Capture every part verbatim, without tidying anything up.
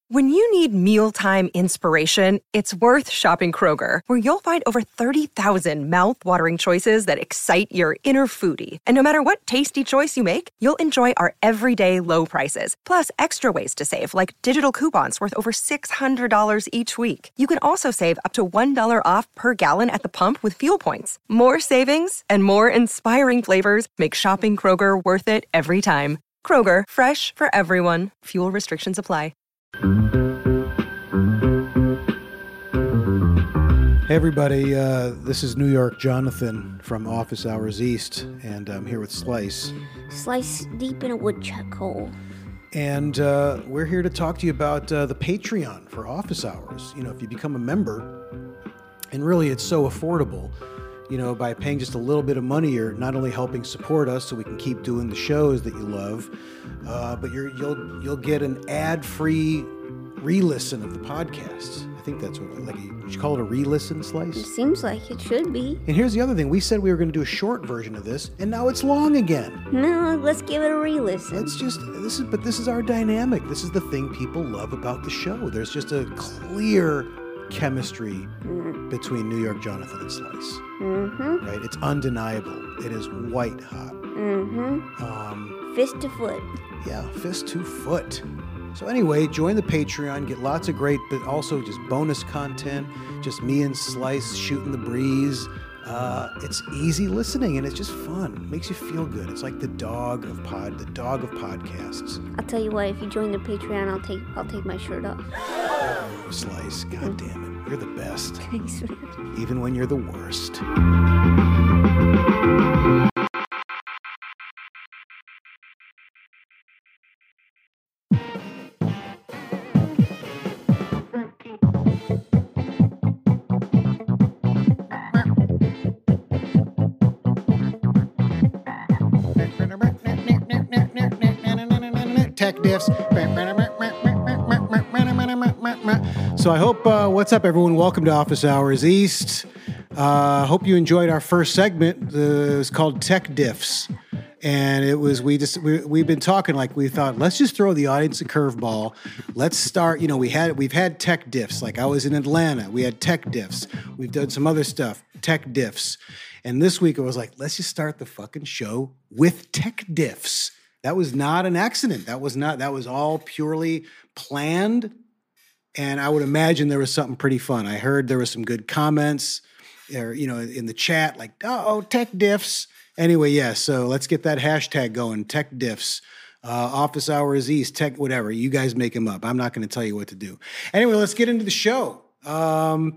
When you need mealtime inspiration, it's worth shopping Kroger, where you'll find over thirty thousand mouth-watering choices that excite your inner foodie. And no matter what tasty choice you make, you'll enjoy our everyday low prices, plus extra ways to save, like digital coupons worth over six hundred dollars each week. You can also save up to one dollar off per gallon at the pump with fuel points. More savings and more inspiring flavors make shopping Kroger worth it every time. Kroger, fresh for everyone. Fuel restrictions apply. Hey everybody, uh, this is New York Jonathan from Office Hours East, and I'm here with Slice. Slice deep in a woodchuck hole. And uh, we're here to talk to you about uh, the Patreon for Office Hours. You know, if you become a member, and really it's so affordable, you know, by paying just a little bit of money, you're not only helping support us so we can keep doing the shows that you love, uh, but you're, you'll you'll get an ad-free re-listen of the podcasts. I think that's what, like, you should call it a re-listen, Slice? It seems like it should be. And here's the other thing. We said we were going to do a short version of this, and now it's long again. No, let's give it a re-listen. Let's just, this is, but this is our dynamic. This is the thing people love about the show. There's just a clear chemistry mm. between New York Jonathan and Slice. Mm-hmm. Right? It's undeniable. It is white hot. Mm-hmm. Um, fist to foot. Yeah, fist to foot. So anyway, join the Patreon, get lots of great, but also just bonus content, just me and Slice shooting the breeze. Uh, it's easy listening, and it's just fun. It makes you feel good. It's like the dog of pod, the dog of podcasts. I'll tell you what, if you join the Patreon, I'll take I'll take my shirt off. Oh, Slice, god damn it, you're the best. Thanks, man. Even when you're the worst. Tech diffs. So I hope, uh, what's up everyone? Welcome to Office Hours East. I uh, hope you enjoyed our first segment. Uh, it's called Tech Diffs. And it was, we just, we, we've been talking like we thought, let's just throw the audience a curveball. Let's start, you know, we had, we've had tech diffs. Like I was in Atlanta, we had tech diffs. We've done some other stuff, tech diffs. And this week it was like, let's just start the fucking show with tech diffs. That was not an accident. That was not, that was all purely planned. And I would imagine there was something pretty fun. I heard there was some good comments or, you know, in the chat, like, oh, tech diffs. Anyway, yeah, so let's get that hashtag going, tech diffs. Uh, Office Hours East, tech, whatever. You guys make them up. I'm not going to tell you what to do. Anyway, let's get into the show. Um,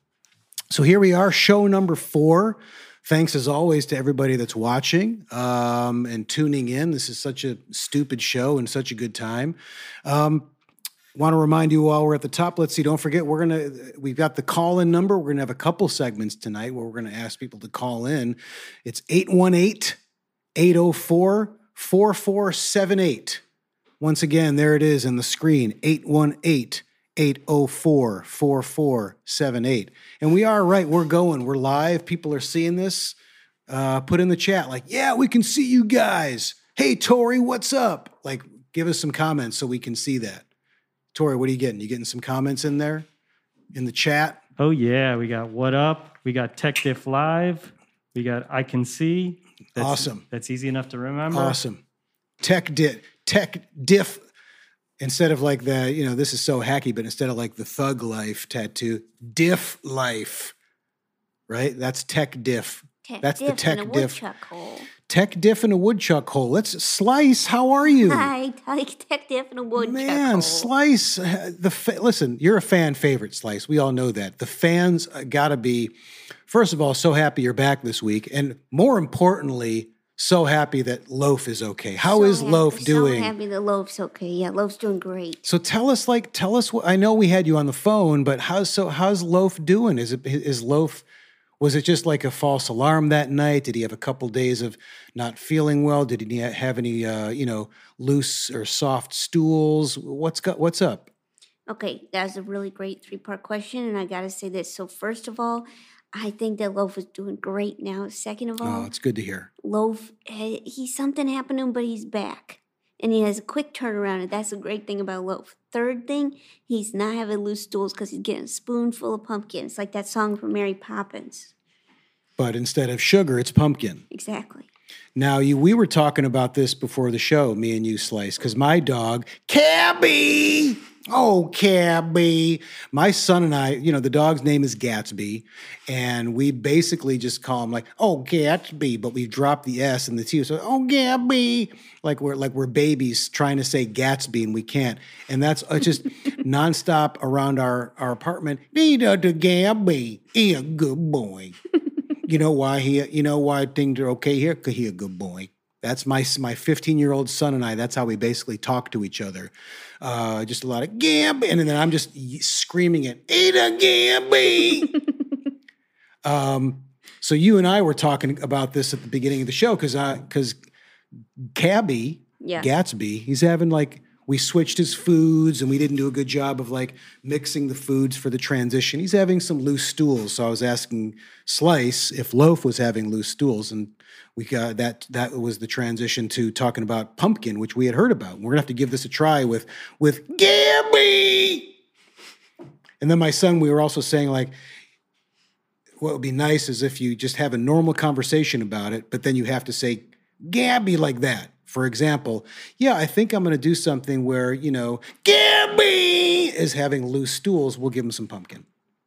so here we are, show number four. Thanks, as always, to everybody that's watching um, and tuning in. This is such a stupid show and such a good time. Um, want to remind you while we're at the top, let's see, don't forget, we're going to, we've got the call-in number. We're going to have a couple segments tonight where we're going to ask people to call in. It's eight one eight, eight oh four, four four seven eight. Once again, there it is in the screen, eight one eight, eight oh four, four four seven eight. And we are right, we're going, we're live. People are seeing this. Uh, put in the chat like, yeah, we can see you guys. Hey, Tori, what's up? Like, give us some comments so we can see that. Tori, what are you getting? You getting some comments in there in the chat? Oh, yeah. We got What Up? We got Tech Diff Live. We got I Can See. That's, awesome. That's easy enough to remember. Awesome. Tech Diff. Tech Diff. Instead of like the, you know, this is so hacky, but instead of like the Thug Life tattoo, Diff Life. Right? That's Tech Diff. Tech That's diff the Tech in a Diff. woodchuck hole. Tech Diff in a woodchuck hole. Let's Slice. How are you? Hi, Tech Diff in a woodchuck Man, hole. Slice. uh, The fa- listen, you're a fan favorite, Slice. We all know that. The fans uh, gotta be, first of all, so happy you're back this week, and more importantly, so happy that Loaf is okay. How So is happy- Loaf doing? So happy that Loaf's okay. Yeah, Loaf's doing great. So tell us, like, tell us what. I know we had you on the phone, but how's so? How's Loaf doing? Is it is Loaf? Was it just like a false alarm that night? Did he have a couple days of not feeling well? Did he have any, uh, you know, loose or soft stools? What's got? What's up? Okay, that's a really great three-part question, and I got to say this. So first of all, I think that Loaf is doing great now. Second of all, Oh, it's good to hear. Loaf, eh, he something happened to him, but he's back. and he has a quick turnaround, and that's the great thing about Loaf. Third thing, he's not having loose stools because he's getting a spoonful of pumpkin. It's like that song from Mary Poppins. But instead of sugar, it's pumpkin. Exactly. Now, you, we were talking about this before the show, me and you, Slice, because my dog, Cabby, oh, Cabby, my son and I, you know, the dog's name is Gatsby, and we basically just call him like, oh, Gatsby, but we've dropped the S and the T, so, oh, Gabby, like we're like we're babies trying to say Gatsby, and we can't. And that's it's just nonstop around our, our apartment, need a Gabby, he a good boy. You know why he? You know why things are okay here? Because he a good boy. That's my my fifteen-year-old son and I. That's how we basically talk to each other. Uh, just a lot of Gab, and then I'm just screaming it, "Eat a Gabby!" um, so you and I were talking about this at the beginning of the show because because Cabby, Yeah. Gatsby, he's having like. We switched his foods, and we didn't do a good job of like mixing the foods for the transition. He's having some loose stools, so I was asking Slice if Loaf was having loose stools, and we got that. That was the transition to talking about pumpkin, which we had heard about. We're gonna have to give this a try with with Gabby. And then my son, we were also saying like, what would be nice is if you just have a normal conversation about it, but then you have to say Gabby like that. For example, yeah, I think I'm going to do something where, you know, Gabby is having loose stools. We'll give him some pumpkin.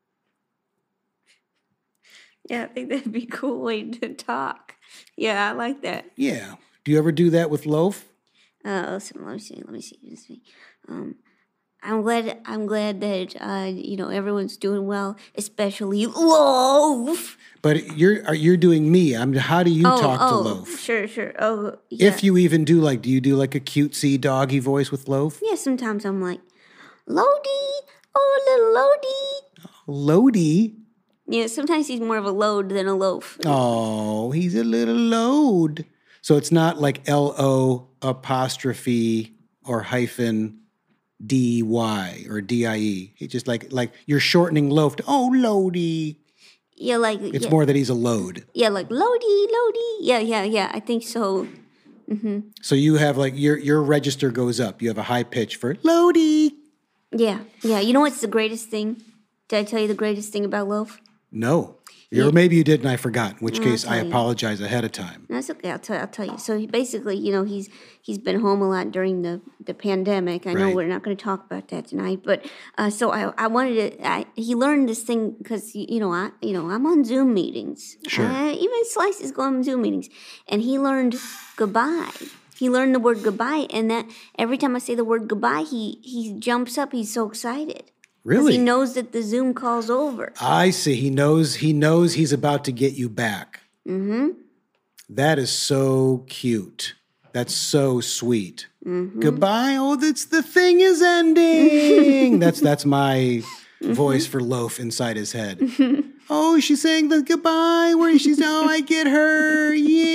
Yeah, I think that'd be a cool way to talk. Yeah, I like that. Yeah. Do you ever do that with Loaf? Uh, listen, let me see. Let me see. Let me see. Um, I'm glad. I'm glad that uh, you know everyone's doing well, especially Loaf. But you're are you're doing me. I'm. How do you oh, talk oh, to Loaf? Sure, sure. Oh, yeah. If you even do like, do you do like a cutesy doggy voice with Loaf? Yeah, sometimes I'm like, Lodi, oh, little Lodi. Lodi. Yeah, sometimes he's more of a load than a loaf. Oh, he's a little load. So it's not like L O apostrophe or hyphen D Y or D I E. He just like like you're shortening Loaf to, oh, Lodi. Yeah, like It's yeah, more that he's a load. yeah, like Lodi, Lodi. Yeah, yeah, yeah. I think so. So you have like your your register goes up. You have a high pitch for Lodi. Yeah, yeah. You know what's the greatest thing? Did I tell you the greatest thing about Loaf? No. Or maybe you did and I forgot, in which I'll case I tell you. apologize ahead of time. That's okay. I'll tell. I'll tell you. So he basically, you know, he's he's been home a lot during the, the pandemic. I know Right. we're not going to talk about that tonight, but uh, so I I wanted to. I, he learned this thing because you know I you know I'm on Zoom meetings. Sure. Uh, even Slice is going on Zoom meetings, and he learned goodbye. He learned the word goodbye, and that every time I say the word goodbye, he he jumps up. He's so excited. 'Cause Really? he knows that the Zoom call's over. I see. He knows he knows he's about to get you back. Mm-hmm. That is so cute. That's so sweet. Mm-hmm. Goodbye. Oh, that's the thing is ending. that's that's my voice for Loaf inside his head. Oh, she's saying the goodbye. Where she's oh, I get her.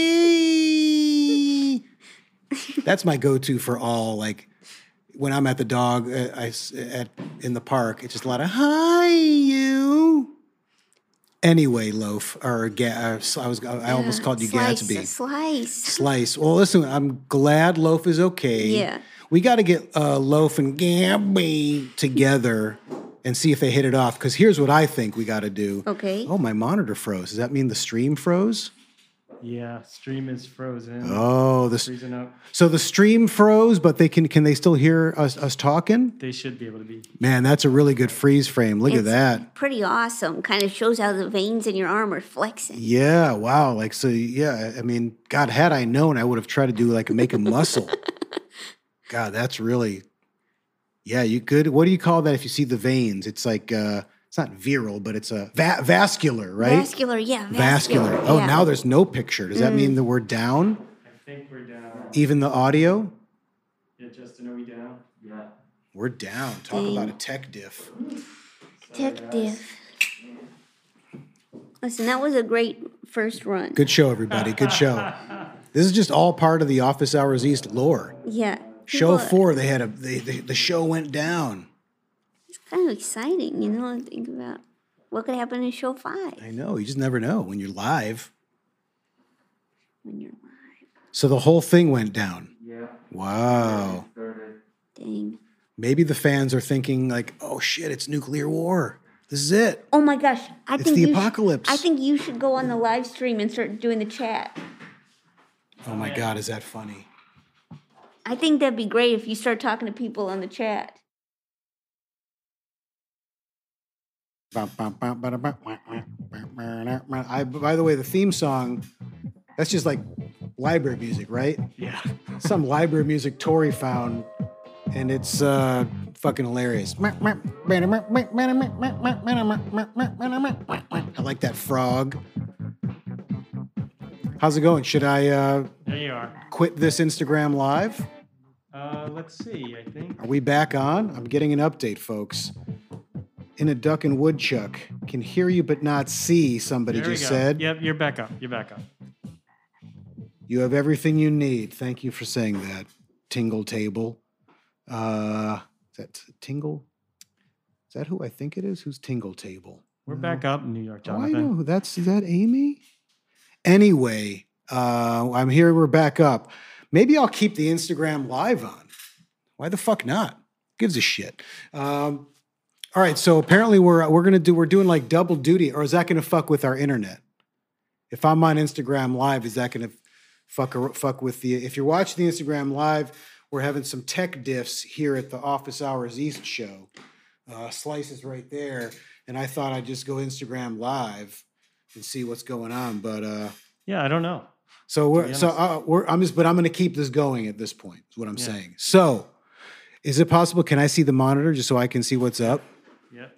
Yay! That's my go-to for all like. When I'm at the dog, uh, I s- at in the park, it's just a lot of hi you. Anyway, Loaf or Ga- uh, s- I was I almost called you Slice, Gatsby. Slice. Slice. Well, listen, I'm glad Loaf is okay. Yeah. We got to get uh, Loaf and Gabby together and see if they hit it off. Because here's what I think we got to do. Okay. Oh, my monitor froze. Does that mean the stream froze? Yeah, stream is frozen. Oh, this. Freezing up. So the stream froze, but they can can they still hear us us talking? They should be able to be. Man, that's a really good freeze frame. Look at It's that. Pretty awesome. Kind of shows how the veins in your arm are flexing. Yeah, wow. Like so yeah, I mean, God, had I known I would have tried to do like make a muscle. God, that's really yeah, you could what do you call that if you see the veins? It's like uh it's not viral, but it's a va- vascular, right? Vascular, yeah. Vascular. Vascular. Oh, yeah. now there's no picture. Does that mean that we're down? I think we're down. Even the audio? Yeah, Justin, are we down? Yeah. We're down. Talk Dang. about a tech diff. Tech diff. Listen, that was a great first run. Good show, everybody. Good show. This is just all part of the Office Hours East lore. Yeah. Show People- four, they had a they, they, the show went down. It's kind of exciting, you know, to think about what could happen in show five I know. You just never know when you're live. when you're live. So the whole thing went down. Yeah. Wow. Dang. Maybe the fans are thinking like, oh shit, it's nuclear war. This is it. Oh my gosh. I It's think the you sh- apocalypse. I think you should go on the live stream and start doing the chat. Oh my God, is that funny? I think that'd be great if you start talking to people on the chat. I, by the way, the theme song, that's just like library music, right? Yeah. Some library music Tori found, and it's uh, fucking hilarious. I like that frog. How's it going? Should I uh, There you are. quit this Instagram live? Uh, let's see. I think. Are we back on? I'm getting an update, folks. In a duck and woodchuck. Can hear you but not see, somebody There we just go. said. Yep, you're back up. You're back up. You have everything you need. Thank you for saying that, Tingle Table. Uh, is that Tingle? Is that who I think it is? Who's Tingle Table? We're back up in New York, Oh, I Jonathan. know who that's. Is that Amy? Anyway, uh, I'm here. We're back up. Maybe I'll keep the Instagram live on. Why the fuck not? Gives a shit. Um, all right. So apparently we're we're gonna do we're doing like double duty, or is that gonna fuck with our internet? If I'm on Instagram live, is that gonna fuck or, fuck with the? If you're watching the Instagram live, we're having some tech diffs here at the Office Hours East show. Uh, Slice is right there, and I thought I'd just go Instagram live and see what's going on. But uh, Yeah, I don't know. so we're be so honest. uh, we're I'm just but I'm going to keep this going at this point. Is what I'm Yeah. saying. So, is it possible? Can I see the monitor just so I can see what's up? Yep.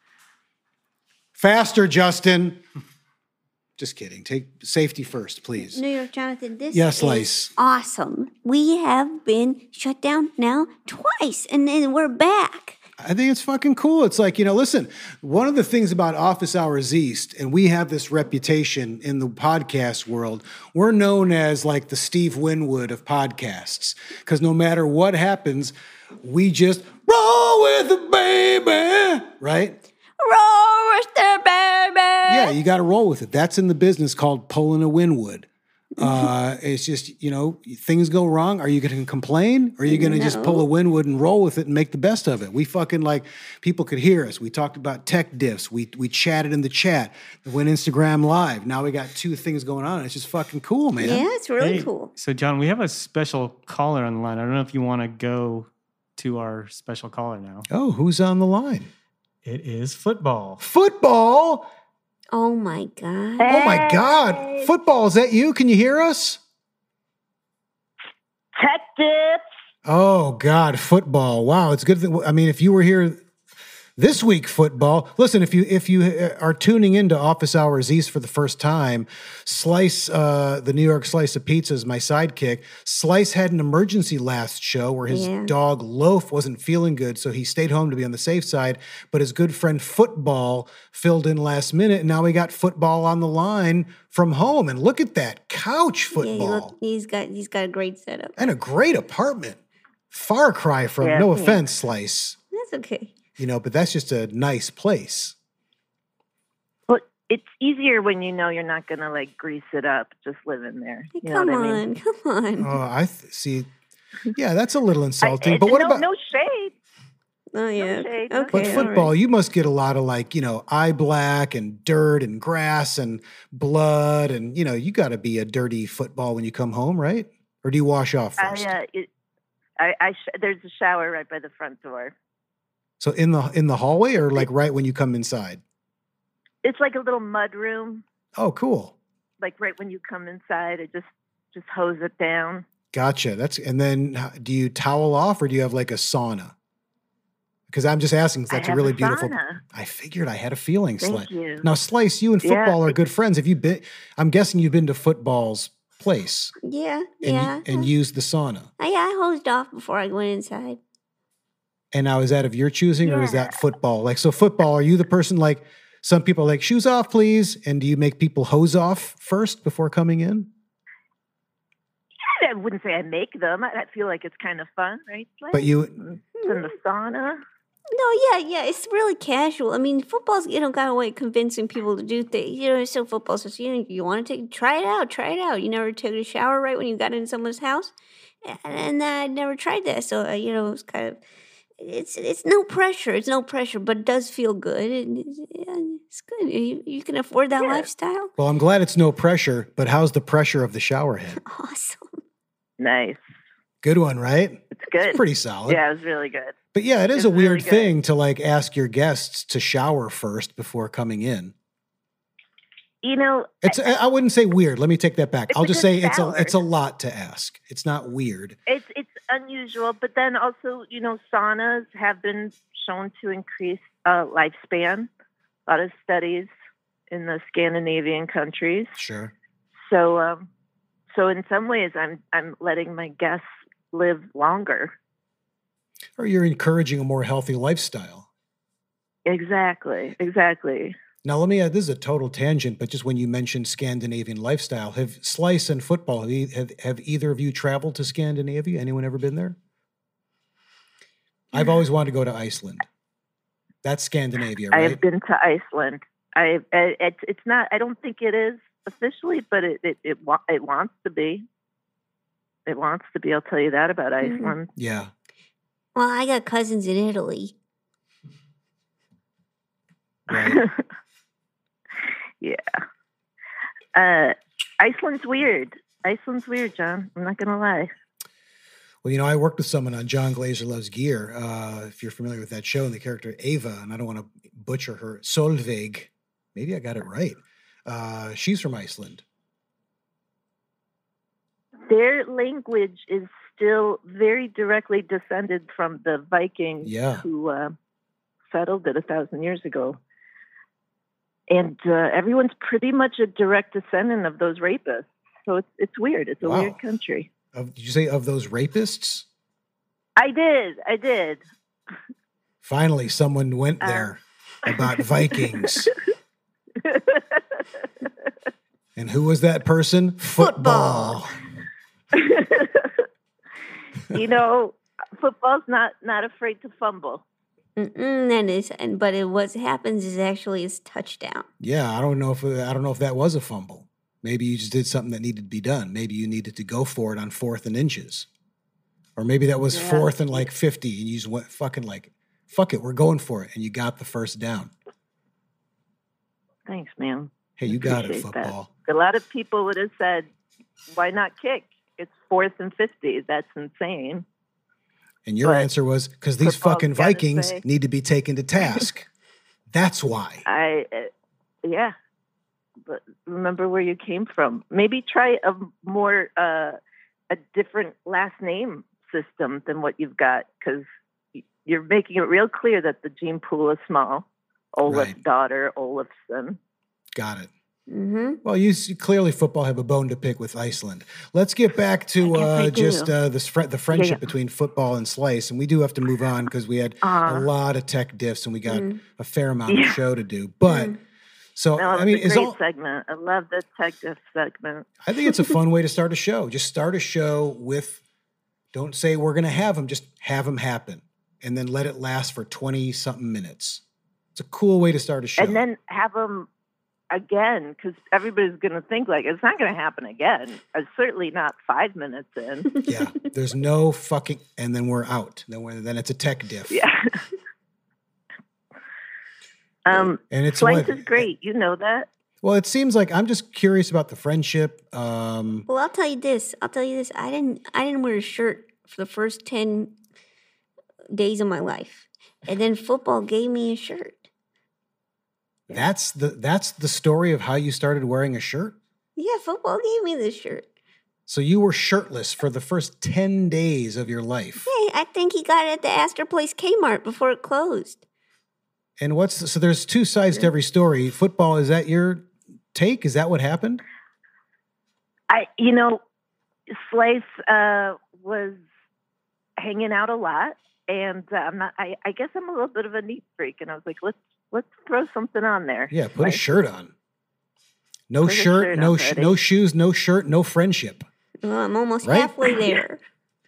Faster, Justin. Just kidding. Take safety first, please. New York Jonathan, this Yes, is Slice. awesome. We have been shut down now twice, and then we're back. I think it's fucking cool. It's like, you know, listen, one of the things about Office Hours East, and we have this reputation in the podcast world, we're known as like the Steve Winwood of podcasts. Because no matter what happens, we just roll with it, baby. Right? Roll with the baby. Yeah, you got to roll with it. That's in the business called pulling a Winwood. Uh, it's just, you know, things go wrong. Are you going to complain? Or are you going to just pull a Winwood and roll with it and make the best of it? We fucking like, people could hear us. We talked about tech diffs. We we chatted in the chat. We went Instagram live. Now we got two things going on. It's just fucking cool, man. Yeah, it's really Hey, cool. So, John, we have a special caller on the line. I don't know if you want to go to our special caller now. Oh, who's on the line? It is football. Football. Oh my God. Oh my God. Football. Is that you? Can you hear us? Tech tips. Oh God, football! Wow, it's good. That, I mean, if you were here this week, football. Listen, if you if you are tuning into Office Hours East for the first time, Slice, uh, the New York Slice of Pizza is my sidekick. Slice had an emergency last show where his Yeah. dog Loaf wasn't feeling good, so he stayed home to be on the safe side. But his good friend Football filled in last minute, and now we got Football on the line from home. And look at that couch Yeah, he football look, he's got he's got a great setup. and a great apartment. Far cry from, Yeah. no Yeah. offense, Slice, That's okay. you know, but that's just a nice place. Well, it's easier when you know you're not going to like grease it up just living there. Hey, You know come what on, I mean? come on. Oh, I th- see. Yeah, that's a little I- insulting. I- but what no, about no shade? oh yeah. shade, Okay. no but shade. all football? right. You must get a lot of like, you know, eye black and dirt and grass and blood, and you know, you got to be a dirty football when you come home, right? Or do you wash off I, first? uh, it, I, I sh- there's a shower right by the front door. So in the in the hallway, or like right when you come inside? It's like a little mud room. Oh, cool. Like right when you come inside, I just just hose it down. Gotcha. That's and then h- do you towel off or do you have like a sauna? Because I'm just asking. 'Cause I that's a have really a beautiful. sauna. I figured I had a feeling. Thank Slice. you. Now, Slice, you and Yeah. football are good friends. Have you been? I'm guessing you've been to football's place Yeah, and yeah. you, and used the sauna. I, yeah, I hosed off before I went inside. And now, is that of your choosing or is that football? Like, so football, are you the person like some people are like shoes off, please? And do you make people hose off first before coming in? I wouldn't say I make them. I, I feel like it's kind of fun, right? Like, But you, it's in the sauna. No, yeah, yeah, it's really casual. I mean, football's, you know, got a way of convincing people to do things. You know, so football says, you know, you want to take, try it out, try it out. You never took a shower right when you got in someone's house? and I never tried that, so uh, you know, it's kind of it's it's no pressure. It's no pressure, but it does feel good, and it's, yeah, it's good. You, you can afford that Yeah. lifestyle. Well, I'm glad it's no pressure, but how's the pressure of the shower head? Awesome. Nice. Good one, right? It's good. It's pretty solid. Yeah, it was really good. But yeah, it is It's a weird really good. thing to like ask your guests to shower first before coming in. You know, It's I I wouldn't say weird. Let me take that back. It's I'll a just good say it's a shower. it's a lot to ask. It's not weird. it's it's unusual, but then also, you know, saunas have been shown to increase uh, lifespan. A lot of studies in the Scandinavian countries. Sure. So, um, so in some ways, I'm I'm letting my guests live longer. Or you're encouraging a more healthy lifestyle. Exactly, exactly. Now, let me add, this is a total tangent, but just when you mentioned Scandinavian lifestyle, have Slice and football, have, e- have, have either of you traveled to Scandinavia? Anyone ever been there? I've always wanted to go to Iceland. That's Scandinavia, I right? have been to Iceland. I I- it's it's not. I don't think it is officially, but it it it, wa- it wants to be. It wants to be. I'll tell you that about Mhm. Iceland. Yeah. Well, I got cousins in Italy. Right. Yeah. Uh, Iceland's weird. Iceland's weird, John. I'm not gonna lie. Well, you know, I worked with someone on John Glazer Loves Gear. Uh, if you're familiar with that show, and the character Ava, and I don't want to butcher her, Solveig. Maybe I got it right. Uh, she's from Iceland. Their language is still very directly descended from the Vikings Yeah. who uh, settled it a thousand years ago. And uh, everyone's pretty much a direct descendant of those rapists. So it's it's weird. It's a Wow. weird country. Of, did you say of those rapists? I did. I did. Finally, someone went Uh. there about Vikings. And who was that person? Football. You know, football's not not afraid to fumble. Mm-mm, and it's, and but it what happens is actually it's touchdown. Yeah, I don't know if I don't know if that was a fumble. Maybe you just did something that needed to be done. Maybe you needed to go for it on fourth and inches, or maybe that was Yeah. fourth and like fifty, and you just went fucking like, fuck it, we're going for it, and you got the first down. Thanks, man. Hey, you got it, Appreciate that. football. A lot of people would have said, "Why not kick? It's fourth and fifty. That's insane." And your But answer was because these football's fucking gotta Vikings say- need to be taken to task. That's why. I, uh, yeah. But remember where you came from. Maybe try a more, uh, a different last name system than what you've got, because you're making it real clear that the gene pool is small. Olaf's Right. daughter, Olafson. Got it. Mm-hmm. Well, you see, clearly football have a bone to pick with Iceland. Let's get back to I guess uh, I just do. uh, this fr- the friendship yeah. between football and Slice, and we do have to move on because we had a Uh, lot of tech diffs and we got Mm. a fair amount of Yeah. show to do. But Mm. so no, I mean, it's a is great all segment. I love the tech diff segment. I think it's a fun way to start a show. Just start a show with, don't say we're going to have them, just have them happen, and then let it last for twenty something minutes. It's a cool way to start a show. And then have them again, because everybody's going to think like it's not going to happen again. It's certainly not five minutes in. yeah, there's no fucking, and then we're out. Then we're, then it's a tech diff. Yeah. um, And it's Slice what- is great. You know that. Well, it seems like I'm just curious about the friendship. Um, Well, I'll tell you this. I'll tell you this. I didn't. I didn't wear a shirt for the first ten days of my life, and then football gave me a shirt. that's the that's the story of how you started wearing a shirt. Yeah, football gave me this shirt. So you were shirtless for the first ten days of your life. Hey, I think he got it at the Astor Place Kmart before it closed. And what's the, so there's two sides to every story. Football, is that your take? Is that what happened? I, you know, Slice uh, was hanging out a lot, and uh, I'm not. I, I guess I'm a little bit of a neat freak, and I was like, let's let's throw something on there. Yeah, put a Like, shirt on. No Put a shirt, shirt no on, sh- buddy. no shoes, no shirt, no friendship. Well, I'm almost Right? halfway there.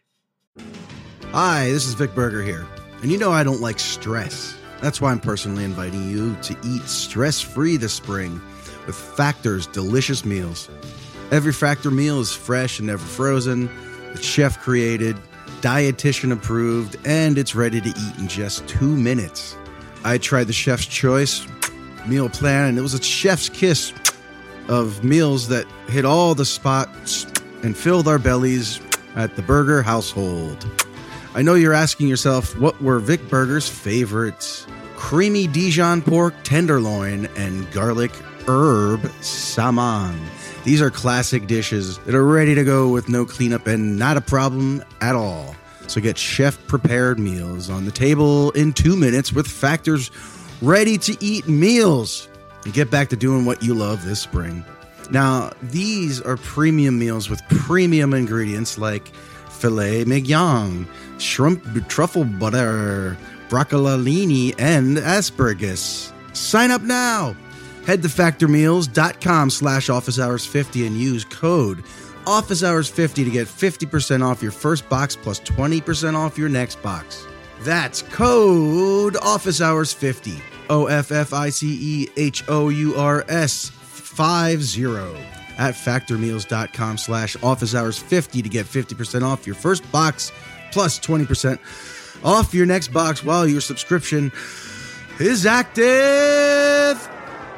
Hi, this is Vic Berger here. And you know I don't like stress. That's why I'm personally inviting you to eat stress-free this spring with Factor's delicious meals. Every Factor meal is fresh and never frozen, It's chef created, dietitian approved, and it's ready to eat in just two minutes. I tried the Chef's Choice meal plan, and it was a chef's kiss of meals that hit all the spots and filled our bellies at the Burger household. I know you're asking yourself, what were Vic Burger's favorites? Creamy Dijon pork tenderloin and garlic herb salmon. These are classic dishes that are ready to go with no cleanup and not a problem at all. So get chef-prepared meals on the table in two minutes with Factor's ready-to-eat meals. And get back to doing what you love this spring. Now, these are premium meals with premium ingredients like filet mignon, shrimp truffle butter, broccolini, and asparagus. Sign up now. Head to factormeals.com slash office hours 50 and use code office hours fifty to get fifty percent off your first box plus twenty percent off your next box. That's code office hours fifty. O F F I C E H O U R S five zero at factormeals.com slash office hours 50 to get fifty percent off your first box plus twenty percent off your next box while your subscription is active.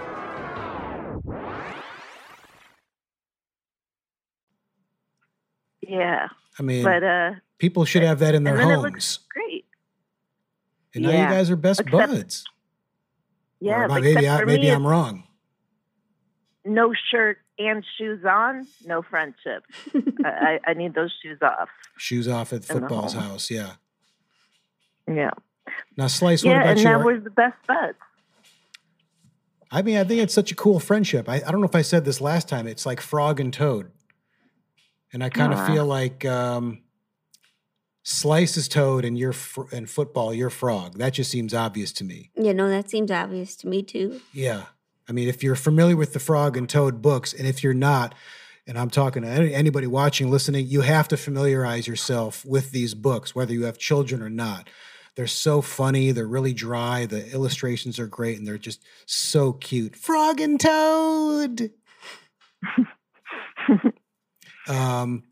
Yeah. I mean, But uh, people should have that in their and then it homes. looks great. And now Yeah. you guys are best Except- buds. Yeah, Or but maybe except I, for maybe me, I'm wrong. no shirt and shoes on, no friendship. I, I I need those shoes off. Shoes off at In the football's home. house. Yeah. Yeah. Now, Slice, what Yeah, about and you? now we're the best buds. I mean, I think it's such a cool friendship. I, I don't know if I said this last time. It's like frog and toad. And I kind of Aw. feel like um, Slice is toad and you're fr- and football, you're frog. That just seems obvious to me. You know, that seems obvious to me too. Yeah. I mean, if you're familiar with the Frog and Toad books, and if you're not, and I'm talking to any, anybody watching, listening, you have to familiarize yourself with these books, whether you have children or not. They're so funny. They're really dry. The illustrations are great, and they're just so cute. Frog and Toad. um.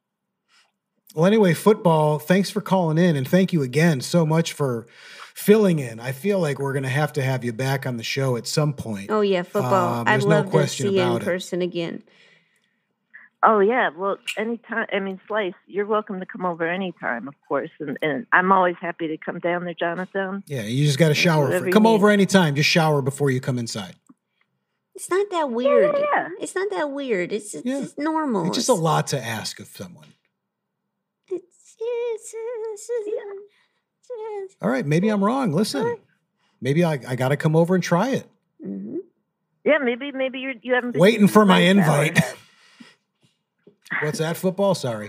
Well, anyway, football, thanks for calling in, and thank you again so much for filling in. I feel like we're going to have to have you back on the show at some point. Oh yeah, football. Um, I'd there's no love to question see you in about it. person again. Oh yeah, well, anytime. I mean, Slice, you're welcome to come over anytime, of course, and, and I'm always happy to come down there, Jonathan. Yeah, you just got to shower. Whatever For, you come need. over anytime. Just shower before you come inside. It's not that weird. yeah, yeah. It's not that weird. It's it's, Yeah. it's normal. It's just a lot to ask of someone. It's, it's, it's, it's, it's, All right, maybe I'm wrong. Listen, maybe I, I got to come over and try it. Mhm. Yeah, maybe maybe you're, you haven't been Waiting using for the my right invite. shower head. What's that, football? Sorry.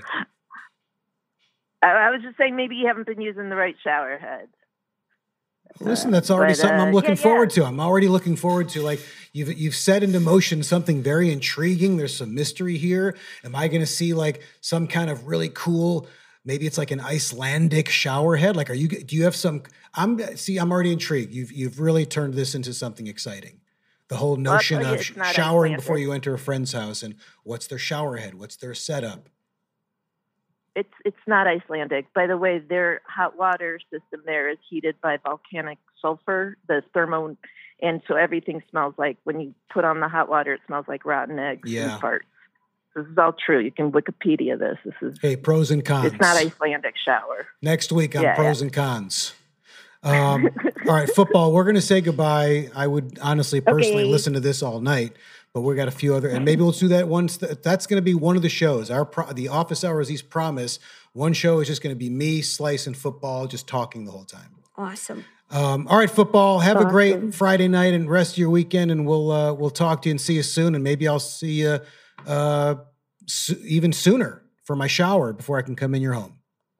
I, I was just saying maybe you haven't been using the right shower head. Listen, that's already but, something uh, I'm looking yeah, forward yeah. to. I'm already looking forward to. Like you've you've set into motion something very intriguing. There's some mystery here. Am I going to see like some kind of really cool? Maybe it's like an Icelandic shower head. Like, are you? Do you have some? I'm see. I'm already intrigued. You've you've really turned this into something exciting. The whole Well, I'll notion tell you, of it's sh- not showering Icelandic. before you enter a friend's house and what's their shower head? What's their setup? It's it's not Icelandic. By the way, their hot water system there is heated by volcanic sulfur, the thermo, and so everything smells like when you put on the hot water, it smells like rotten eggs Yeah. and farts. This is all true. You can Wikipedia this. This is Hey, pros and cons. it's not Icelandic shower. Next week on Yeah, pros and cons. Um, all right, football. We're going to say goodbye. I would honestly, personally Okay. listen to this all night, but we got a few other, and maybe we'll do that once. That's going to be one of the shows. Our pro, the Office Hours East promise. One show is just going to be me, Slice, and football, just talking the whole time. Awesome. Um, all right, football. Have a Awesome. great Friday night and rest of your weekend, and we'll uh, we'll talk to you and see you soon. And maybe I'll see you uh, so, even sooner for my shower before I can come in your home.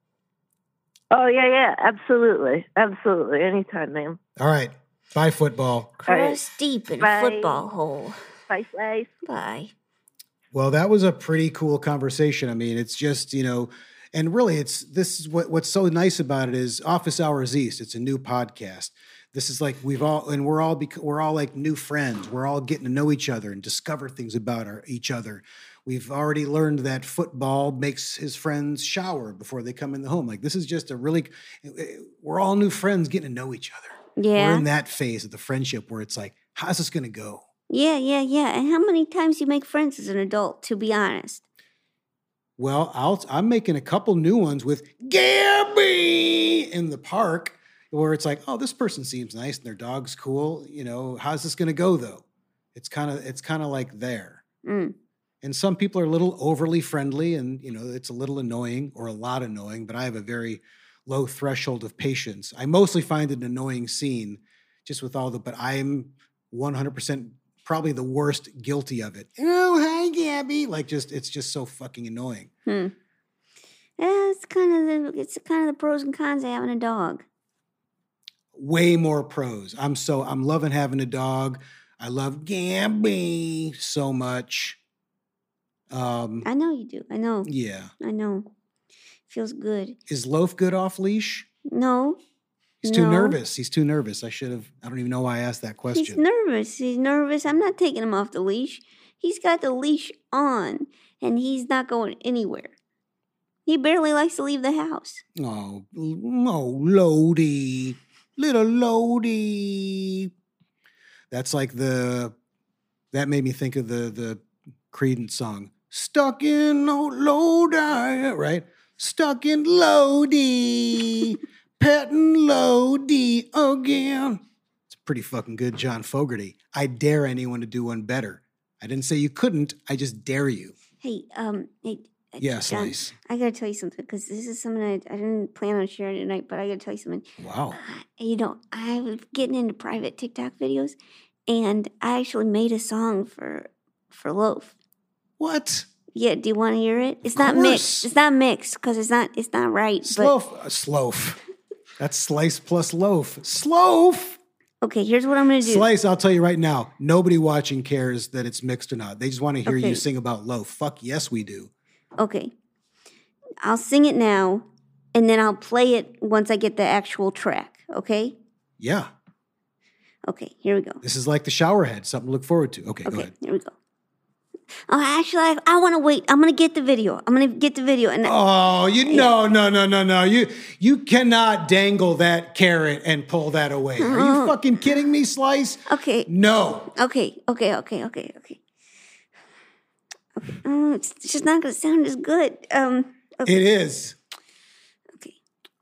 Oh yeah, yeah, absolutely, absolutely. Anytime, ma'am. All right, bye, football. All right. Cross deep in Bye. a football hole. Bye, Slice. Bye. Well, that was a pretty cool conversation. I mean, it's just, you know, and really it's this is what what's so nice about it is Office Hours East. It's a new podcast. This is like we've all and we're all bec- we're all like new friends. We're all getting to know each other and discover things about our each other. We've already learned that football makes his friends shower before they come in the home. Like, this is just a really, we're all new friends getting to know each other. Yeah. We're in that phase of the friendship where it's like, how's this going to go? Yeah, yeah, yeah. And how many times you make friends as an adult, to be honest? Well, I'll, I'm making a couple new ones with Gabby in the park where it's like, oh, this person seems nice and their dog's cool. You know, how's this going to go though? It's kind of, it's kind of like there. Mm. And some people are a little overly friendly and, you know, it's a little annoying or a lot annoying, but I have a very low threshold of patience. I mostly find it an annoying scene just with all the, but I'm one hundred percent probably the worst guilty of it. Oh, hi, Gabby. Like, just, it's just so fucking annoying. Hmm. Yeah, it's kind of the, it's kind of the pros and cons of having a dog. Way more pros. I'm so, I'm loving having a dog. I love Gabby so much. Um, I know you do. I know. yeah. I know. Feels good. Is Loaf good off leash? No. He's too No. nervous. He's too nervous. I should have, I don't even know why I asked that He's question. nervous. He's nervous. I'm not taking him off the leash. He's got the leash on, and he's not going anywhere. He barely likes to leave the house. Oh, oh, Lodi. Little Lodi. That's like the, that made me think of the, the Creedence song. Stuck in old Lodi, right? Stuck in Lodi. Petting Lodi again. It's pretty fucking good, John Fogerty. I dare anyone to do one better. I didn't say you couldn't. I just dare you. Hey, um, hey, uh, Yeah, John, Slice. I gotta tell you something because this is something I, I didn't plan on sharing tonight, but I gotta tell you something. Wow. You know, I was getting into private TikTok videos, and I actually made a song for for Loaf. What? Yeah, do you want to hear it? It's Of not course. mixed. It's not mixed because it's not it's not right. But Sloaf. Uh, sloaf. That's slice plus loaf. Sloaf. okay, here's what I'm gonna do. Slice, I'll tell you right now, nobody watching cares that it's mixed or not. They just want to hear Okay. you sing about loaf. Fuck yes, we do. Okay, I'll sing it now, and then I'll play it once I get the actual track. Okay. Yeah. Okay, here we go. This is like the shower head, something to look forward to. Okay, go Okay, ahead. here we go. Oh, actually, I, I want to wait. I'm gonna get the video. I'm gonna get the video, and Oh, you no, no, no, no, no. You you cannot dangle that carrot and pull that away. Are you fucking kidding me, Slice? okay, No. okay, okay, okay, okay, okay. Okay, um, it's it's just not gonna sound as good. Um, okay, It is. okay,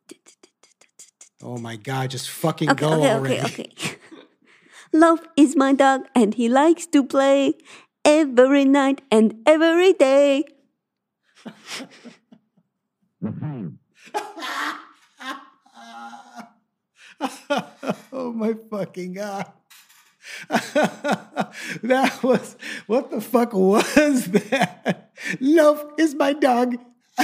Oh my God, just fucking okay, go okay, already. okay, okay. Loaf is my dog, and he likes to play every night and every day. Oh my fucking God. That was, what the fuck was that? Loaf is my dog.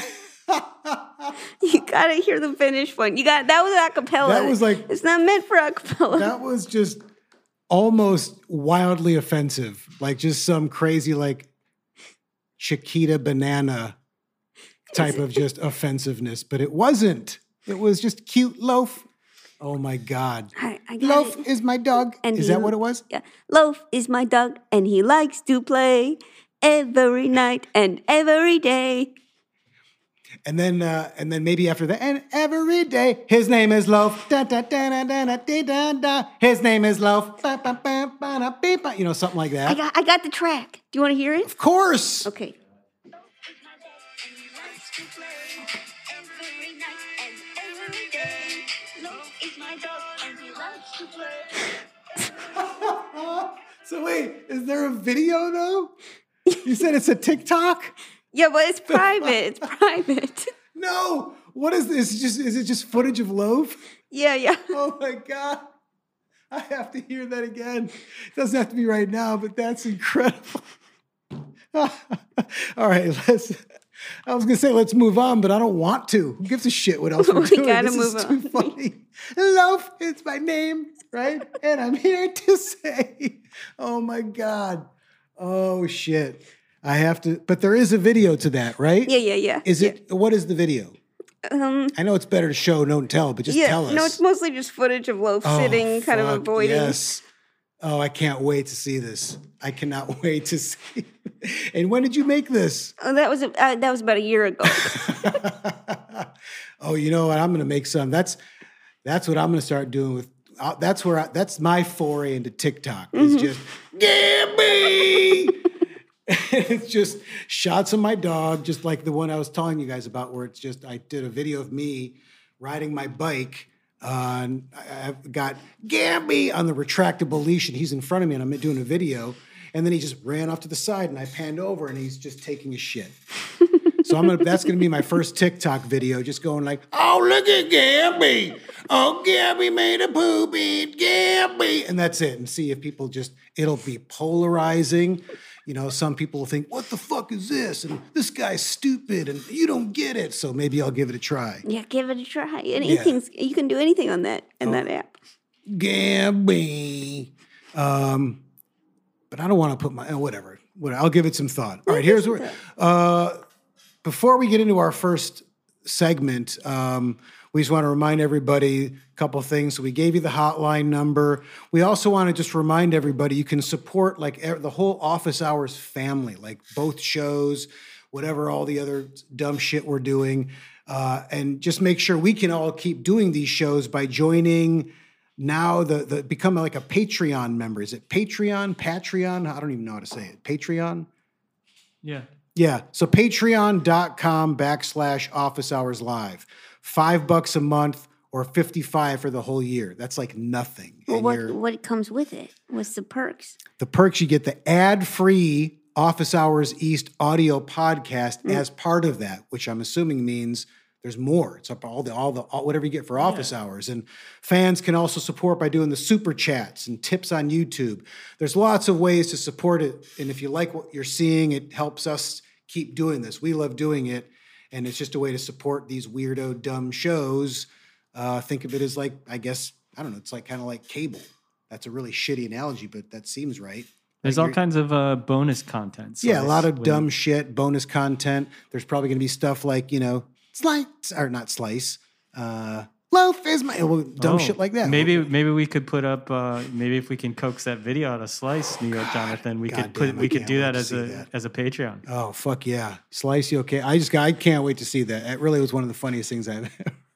You gotta hear the finished one. You got that was acapella. That was like- it's not meant for acapella. That was just almost wildly offensive. Like just some crazy like Chiquita banana type of just offensiveness. But it wasn't. It was just cute Loaf. Oh my God. I, I got Loaf it. is my dog. And Is he- that what it was? Yeah. Loaf is my dog, and he likes to play every night and every day. And then, uh, and then maybe after that, and every day, his name is Loaf. Da, da, da, da, da, da, da, da, da. His name is Loaf. Ba, ba, ba, ba, da, beep, ba. You know, something like I that. got I got the track. Do you want to hear it? Of course. Okay. So wait, is there a video though? You said it's a TikTok? Yeah, but it's private. It's private. No. What is this? Is it just is it just footage of Loaf? Yeah, yeah. Oh my God. I have to hear that again. It doesn't have to be right now, but that's incredible. All right, let's. I was gonna say let's move on, but I don't want to. Who gives a shit what else we're We doing? gotta this move is on. too funny. Loaf is my name, right? And I'm here to say, oh my God, oh shit. I have to, but there is a video to that, right? Yeah, yeah, yeah. Is it? What is the video? Um, I know it's better to show, don't tell, but just yeah. tell us. No, it's mostly just footage of Loaf Oh, sitting, kind of fuck, avoiding. Yes. Oh, I can't wait to see this. I cannot wait to see. And when did you make this? Oh, that was a, uh, that was about a year ago. Oh, you know what? I'm going to make some. That's that's what I'm going to start doing with. Uh, that's where I, that's my foray into TikTok. It's Mm-hmm. just Gabby. It's just shots of my dog, just like the one I was telling you guys about, where it's just I did a video of me riding my bike. Uh, and I- I've got Gabby on the retractable leash, and he's in front of me, and I'm doing a video. And then he just ran off to the side, and I panned over, and he's just taking a shit. So I'm gonna. That's gonna be my first TikTok video, just going like, "Oh, look at Gabby! Oh, Gabby made a poopy, Gabby," and that's it. And see if people just. It'll be polarizing. You know, some people will think, "What the fuck is this?" And this guy's stupid, and you don't get it. So maybe I'll give it a try. Yeah, give it a try. Anything's you can do anything on that in that app. Gabby. Um, but I don't want to put my, oh, whatever. Whatever. I'll give it some thought. All right, here's where, uh, before we get into our first segment, um, we just want to remind everybody a couple things. So we gave you the hotline number. We also want to just remind everybody you can support like e- the whole Office Hours family, like both shows, whatever, all the other dumb shit we're doing. Uh, and just make sure we can all keep doing these shows by joining now the, the become like a Patreon member. Is it Patreon? Patreon? I don't even know how to say it. Patreon? Yeah. Yeah. So patreon.com backslash office hours live. Five bucks a month or fifty-five for the whole year. That's like nothing. Well, And what you're- what comes with it? What's the perks? the perks, you get the ad-free Office Hours East audio podcast as part of that, which I'm assuming means there's more. It's up all the all the all, whatever you get for Office Hours. And fans can also support by doing the super chats and tips on YouTube. There's lots of ways to support it. And if you like what you're seeing, it helps us keep doing this. We love doing it. And it's just a way to support these weirdo, dumb shows. Uh, think of it as like, I guess, I don't know, it's like kind of like cable. That's a really shitty analogy, but that seems right. There's Like all you're- kinds of uh, bonus content. Yeah, a Slice, lot of when- dumb shit, bonus content. There's probably going to be stuff like, you know, slice, or not slice, uh, loaf is my, well, dumb Oh, shit like that. Maybe maybe we could put up. Uh, maybe if we can coax that video out of Slice, New York Jonathan, we could put. goddamn, I We could can't do wait that to as see a that. as a Patreon. Oh, fuck yeah. Slice, you okay? I just, I can't wait to see that. It really was one of the funniest things I've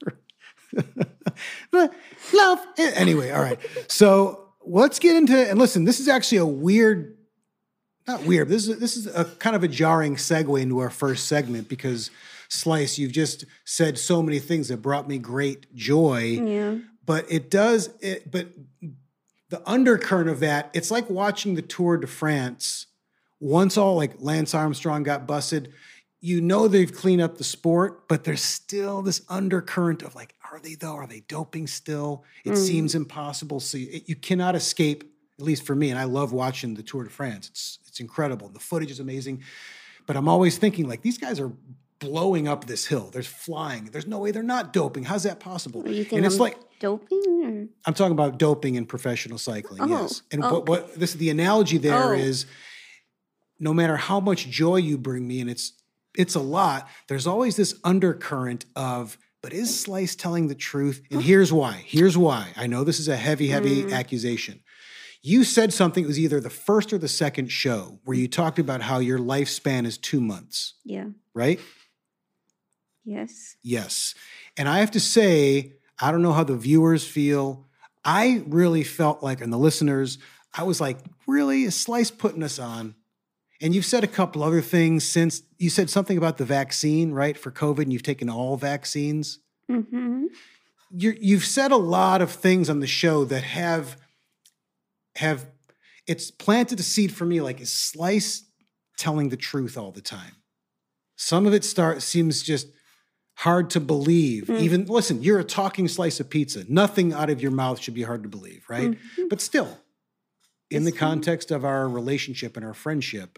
ever. Love. Anyway, all right. So let's get into, and listen, this is actually a weird, not weird, this is, this is a kind of a jarring segue into our first segment because Slice, you've just said so many things that brought me great joy. Yeah. But it does, it, but the undercurrent of that, it's like watching the Tour de France. Once all like Lance Armstrong got busted, you know they've cleaned up the sport, but there's still this undercurrent of like, are they though? Are they doping still? It seems impossible. So you, you cannot escape, at least for me, and I love watching the Tour de France. It's it's incredible. The footage is amazing. But I'm always thinking like, these guys are blowing up this hill. There's flying. There's no way they're not doping. How's that possible? You think And it's I'm like, doping? I'm talking about doping in professional cycling, Oh, yes. And okay. what, what this the analogy there is, Oh. no matter how much joy you bring me, and it's it's a lot, there's always this undercurrent of, but is Slice telling the truth? And here's why. Here's why. I know this is a heavy, heavy Mm. accusation. You said something, it was either the first or the second show, where you talked about how your lifespan is two months, Yeah. right? Yes. Yes. And I have to say, I don't know how the viewers feel. I really felt like, and the listeners, I was like, really? Is Slice putting us on? And you've said a couple other things since. You said something about the vaccine, right, for COVID, and you've taken all vaccines. Mm-hmm. You're, you've said a lot of things on the show that have, have, it's planted a seed for me, like, is Slice telling the truth all the time? Some of it start seems just hard to believe. Mm. Even, listen, you're a talking slice of pizza. Nothing out of your mouth should be hard to believe, right? Mhm. But still, in Yes, the ma'am. context of our relationship and our friendship,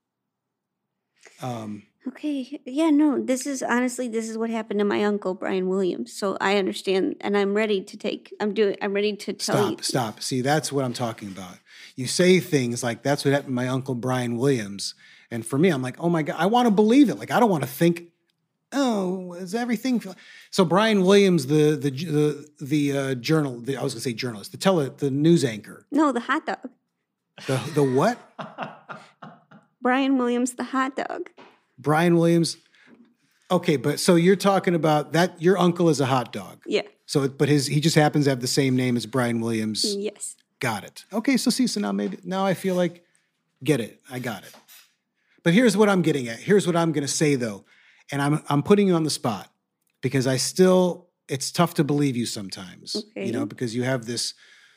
um, Okay. Yeah, no, this is honestly, this is what happened to my uncle, Brian Williams. So I understand, and I'm ready to take, I'm doing, I'm ready to tell you. stop, stop. See, that's what I'm talking about. You say things like, that's what happened to my uncle Brian Williams. And for me, I'm like, oh my God, I want to believe it. Like, I don't want to think, oh, is everything? So Brian Williams, the the the the uh, journal, the, I was going to say journalist, the tele, the news anchor, No, the hot dog. the the what? Brian Williams, the hot dog. Brian Williams. Okay, but so you're talking about that your uncle is a hot dog. Yeah. So but his he just happens to have the same name as Brian Williams. Yes. Got it. Okay, so see, so now maybe now I feel like get it. I got it. But here's what I'm getting at. Here's what I'm gonna say though. And I'm I'm putting you on the spot because I still it's tough to believe you sometimes. Okay. You know, because you have this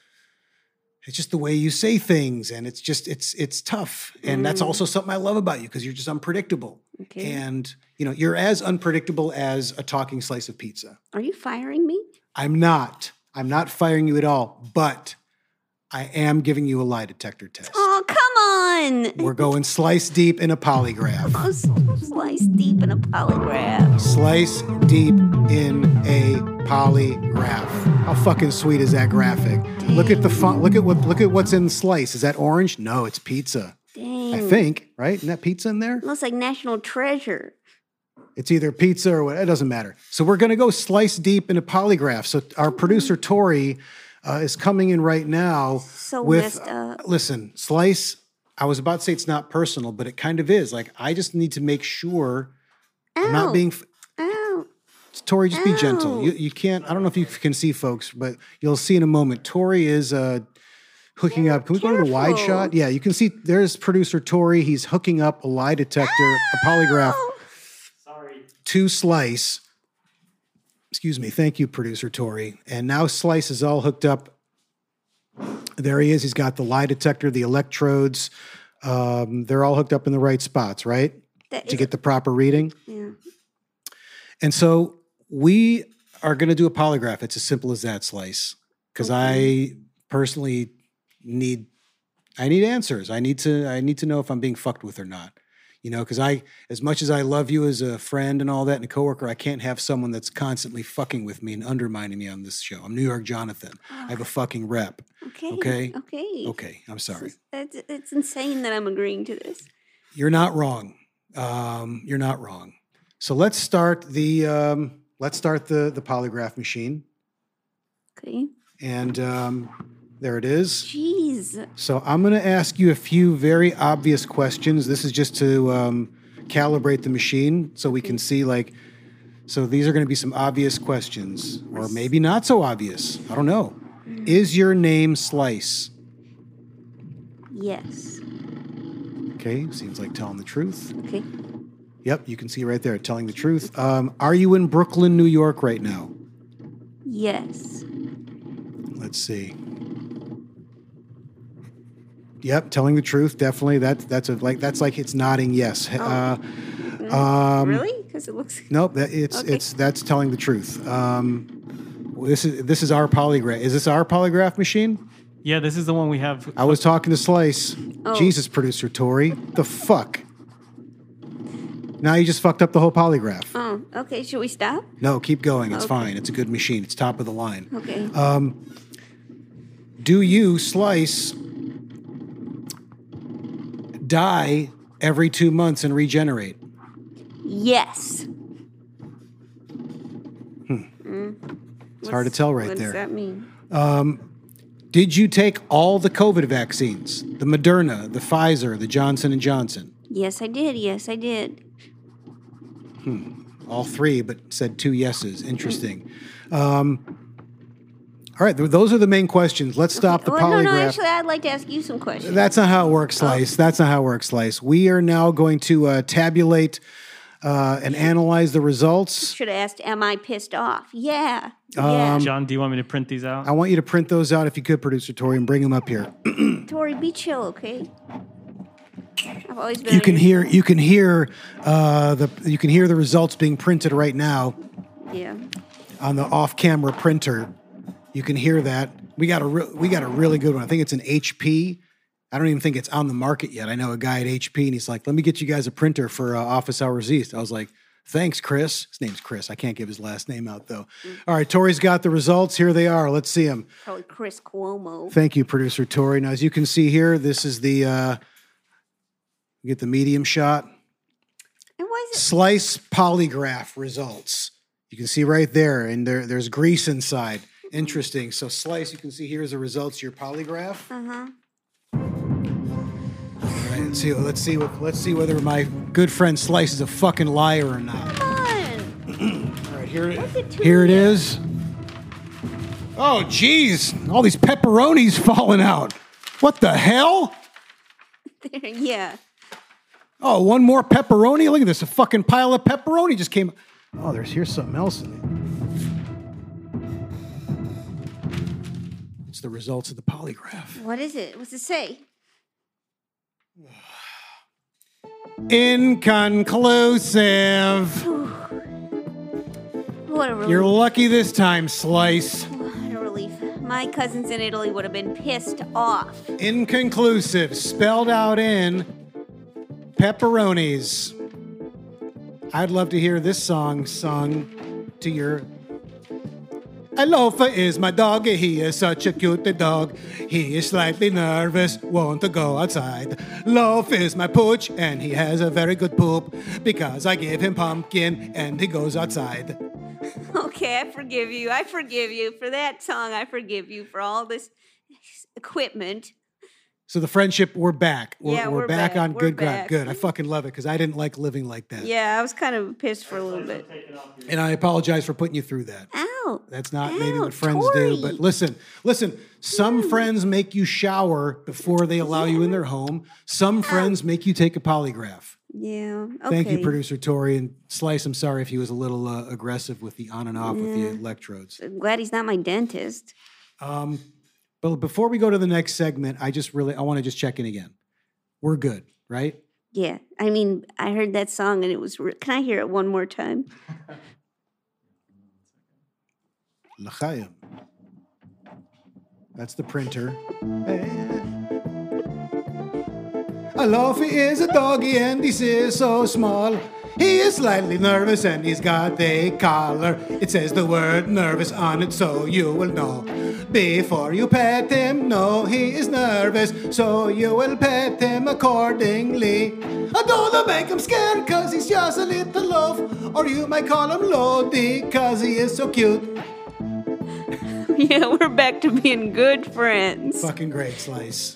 it's just the way you say things and it's just it's it's tough. And mm. that's also something I love about you because you're just unpredictable. Okay. And you know, you're as unpredictable as a talking slice of pizza. Are you firing me? I'm not. I'm not firing you at all, but I am giving you a lie detector test. Oh, come on. We're going slice deep in a polygraph. Oh, slice deep in a polygraph. Slice deep in a polygraph. How fucking sweet is that graphic? Dang. Look at the font. Look at what look at what's in slice. Is that orange? No, it's pizza. Dang. I think, right? Isn't that pizza in there? Looks like National Treasure. It's either pizza or what. It doesn't matter. So we're going to go slice deep in a polygraph. So our producer, Tori, uh, is coming in right now. So with, messed up. Uh, listen, slice, I was about to say it's not personal, but it kind of is. Like, I just need to make sure Ow. I'm not being... F- Ow. Tori, just be gentle. Ow. You, you can't... I don't know if you can see, folks, but you'll see in a moment. Tori is... Uh, hooking up. Can we go to the wide Careful. shot? Yeah, you can see there's producer Tori. He's hooking up a lie detector, a polygraph Sorry. to Slice. Excuse me. Thank you, producer Tori. And now Slice is all hooked up. There he is. He's got the lie detector, the electrodes. Um, they're all hooked up in the right spots, right? That To is- get the proper reading. Yeah. And so we are going to do a polygraph. It's as simple as that, Slice. Because I personally need, I need answers. I need to, I need to know if I'm being fucked with or not. You know, because I, as much as I love you as a friend and all that and a coworker, I can't have someone that's constantly fucking with me and undermining me on this show. I'm New York Jonathan. I have a fucking rep. Okay. Okay? Okay. Okay, I'm sorry. It's, it's insane that I'm agreeing to this. You're not wrong. Um, you're not wrong. So let's start the, um, let's start the the polygraph machine. Okay. And um, there it is. Jeez. So I'm going to ask you a few very obvious questions. This is just to um, calibrate the machine so we can see, like, so these are going to be some obvious questions, or maybe not so obvious. I don't know. Is your name Slice? Yes. Okay, seems like telling the truth. Okay. Yep, you can see right there, telling the truth. Um, are you in Brooklyn, New York right now? Yes. Let's see. Yep, telling the truth, definitely. That that's a like that's like it's nodding yes. Uh, um, Really? Because it looks. Nope, that, it's Okay. it's that's telling the truth. Um, this is this is our polygraph. Is this our polygraph machine? Yeah, this is the one we have. I was talking to Slice. Oh. Jesus, producer Tori, the fuck. Now you just fucked up the whole polygraph. Oh, okay. Should we stop? No, keep going. It's Okay. fine. It's a good machine. It's top of the line. Okay. Do you, Slice, die every two months and regenerate? Yes. It's hard to tell right what there. What does that mean? Did you take all the COVID vaccines? The Moderna, the Pfizer, the Johnson and Johnson? Yes, I did. Yes, I did. All three, but said two yeses. Interesting. Um, all right, th- those are the main questions. Let's stop the well, polygraph. no, no. Actually, I'd like to ask you some questions. That's not how it works, Slice. That's not how it works, Slice. We are now going to uh, tabulate uh, and analyze the results. Should have asked, "Am I pissed off?" Yeah. Um, Yeah. John, do you want me to print these out? I want you to print those out if you could, producer Tori, and bring them up here. Tori, be chill, okay? I've always been. You on can your- hear you can hear uh, the you can hear the results being printed right now Yeah. on the off-camera printer. You can hear that. We got a re- we got a really good one. I think it's an H P. I don't even think it's on the market yet. I know a guy at H P, and he's like, "Let me get you guys a printer for uh, Office Hours East." I was like, "Thanks, Chris." His name's Chris. I can't give his last name out though. All right, Tori's got the results. Here they are. Let's see them. Probably Chris Cuomo. Thank you, producer Tori. Now, as you can see here, this is the uh, you get the medium shot. And why is it? Slice polygraph results. You can see right there, and there, there's grease inside. Interesting. So Slice, you can see here's the results of your polygraph. Uh huh. right, let's see. Let's see. What, let's see whether my good friend Slice is a fucking liar or not. Come on. All right, here, Look at here it Tulia. is. Oh, geez, all these pepperonis falling out. What the hell? Yeah. Oh, one more pepperoni. Look at this. A fucking pile of pepperoni just came. Oh, there's here's something else in it. It's the results of the polygraph. What is it? What's it say? Inconclusive. What a relief. You're lucky this time, Slice. What a relief. My cousins in Italy would have been pissed off. Inconclusive, spelled out in pepperonis. I'd love to hear this song sung to your. Alofa is my dog. He is such a cute dog. He is slightly nervous, won't to go outside. Loaf is my pooch, and he has a very good poop because I give him pumpkin and he goes outside. Okay, I forgive you. I forgive you for that song. I forgive you for all this equipment. So the friendship, we're back. We're, Yeah, we're, we're back, back. on We're good ground. back. Good. I fucking love it because I didn't like living like that. Yeah, I was kind of pissed for a little bit. And I apologize for putting you through that. Ow. That's not Ow, maybe what friends Tori. do. But listen, listen, some friends make you shower before they allow you in their home. Some friends make you take a polygraph. Yeah. Okay. Thank you, producer Tori. And Slice, I'm sorry if he was a little uh, aggressive with the on and off with the electrodes. I'm glad he's not my dentist. Um, but before we go to the next segment, I just really, I want to just check in again. We're good, right? Yeah. I mean, I heard that song and it was. Re- Can I hear it one more time? L'chaim. That's the printer. Alofi is a doggy and he is so small. He is slightly nervous and he's got a collar. It says the word nervous on it so you will know. Before you pet him, no, he is nervous, so you will pet him accordingly. I don't make him scared cause he's just a little loaf. Or you might call him Lodi cause he is so cute. Yeah, we're back to being good friends. Fucking great, Slice.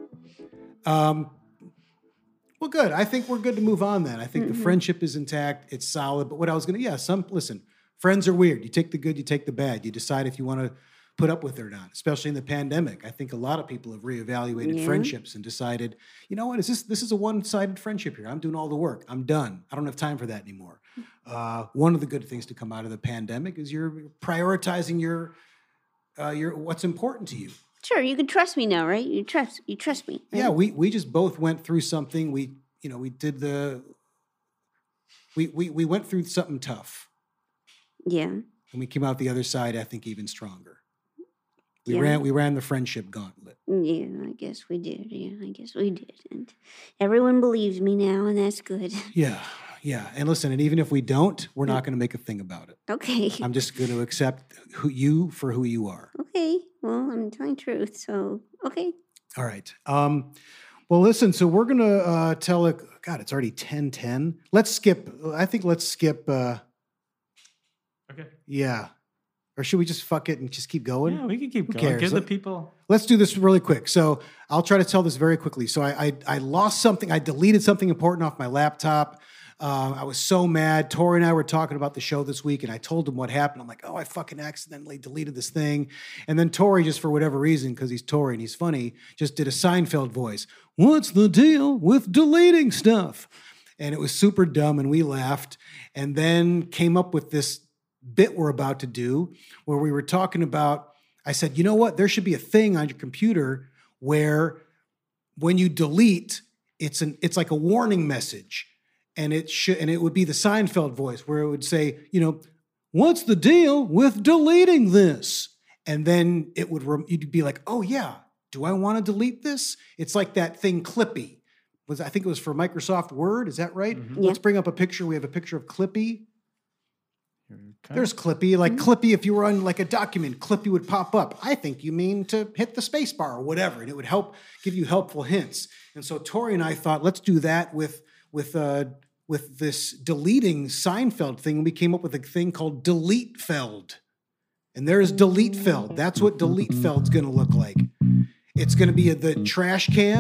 Um, well, good. I think we're good to move on then. I think Mm-hmm. the friendship is intact. It's solid. But what I was going to, yeah, some, listen, friends are weird. You take the good, you take the bad. You decide if you want to put up with it or not, especially in the pandemic. I think a lot of people have reevaluated Yeah. friendships and decided, you know what, is this, this is a one-sided friendship here. I'm doing all the work. I'm done. I don't have time for that anymore. Uh, one of the good things to come out of the pandemic is you're prioritizing your, uh, your, what's important to you. Sure, you can trust me now, right? You trust you trust me. Right? Yeah, we we just both went through something. We you know we did the we we we went through something tough, Yeah. and we came out the other side. I think even stronger. We Yeah. ran we ran the friendship gauntlet. Yeah, I guess we did. Yeah, I guess we did. And everyone believes me now, and that's good. Yeah, yeah. And listen, and even if we don't, we're not going to make a thing about it. Okay. I'm just going to accept who you for who you are. Okay. Well, I'm telling truth, so okay. All right. Um, well, listen. So we're gonna uh, tell it. God, it's already ten ten. Let's skip. I think let's skip. Uh, Okay. yeah. Or should we just fuck it and just keep going? Yeah, we can keep Who going. cares? Give the Let- people. Let's do this really quick. So I'll try to tell this very quickly. So I I, I lost something. I deleted something important off my laptop. Um, I was so mad. Tori and I were talking about the show this week, and I told him what happened. I'm like, oh, I fucking accidentally deleted this thing. And then Tori, just for whatever reason, because he's Tori and he's funny, just did a Seinfeld voice. What's the deal with deleting stuff? And it was super dumb, and we laughed. And then came up with this bit we're about to do where we were talking about, I said, you know what? There should be a thing on your computer where when you delete, it's an it's like a warning message. And it should, and it would be the Seinfeld voice where it would say, you know, what's the deal with deleting this? And then it would, rem- you'd be like, oh yeah, do I want to delete this? It's like that thing Clippy. Was I think it was for Microsoft Word? Is that right? Yeah. Let's bring up a picture. We have a picture of Clippy. Okay. There's Clippy. Like Clippy, if you were on like a document, Clippy would pop up. I think you mean to hit the space bar or whatever, and it would help give you helpful hints. And so Tori and I thought, let's do that with with uh, with this deleting Seinfeld thing. And we came up with a thing called DeleteFeld. And there's DeleteFeld. That's what DeleteFeld's going to look like. It's going to be a, the trash can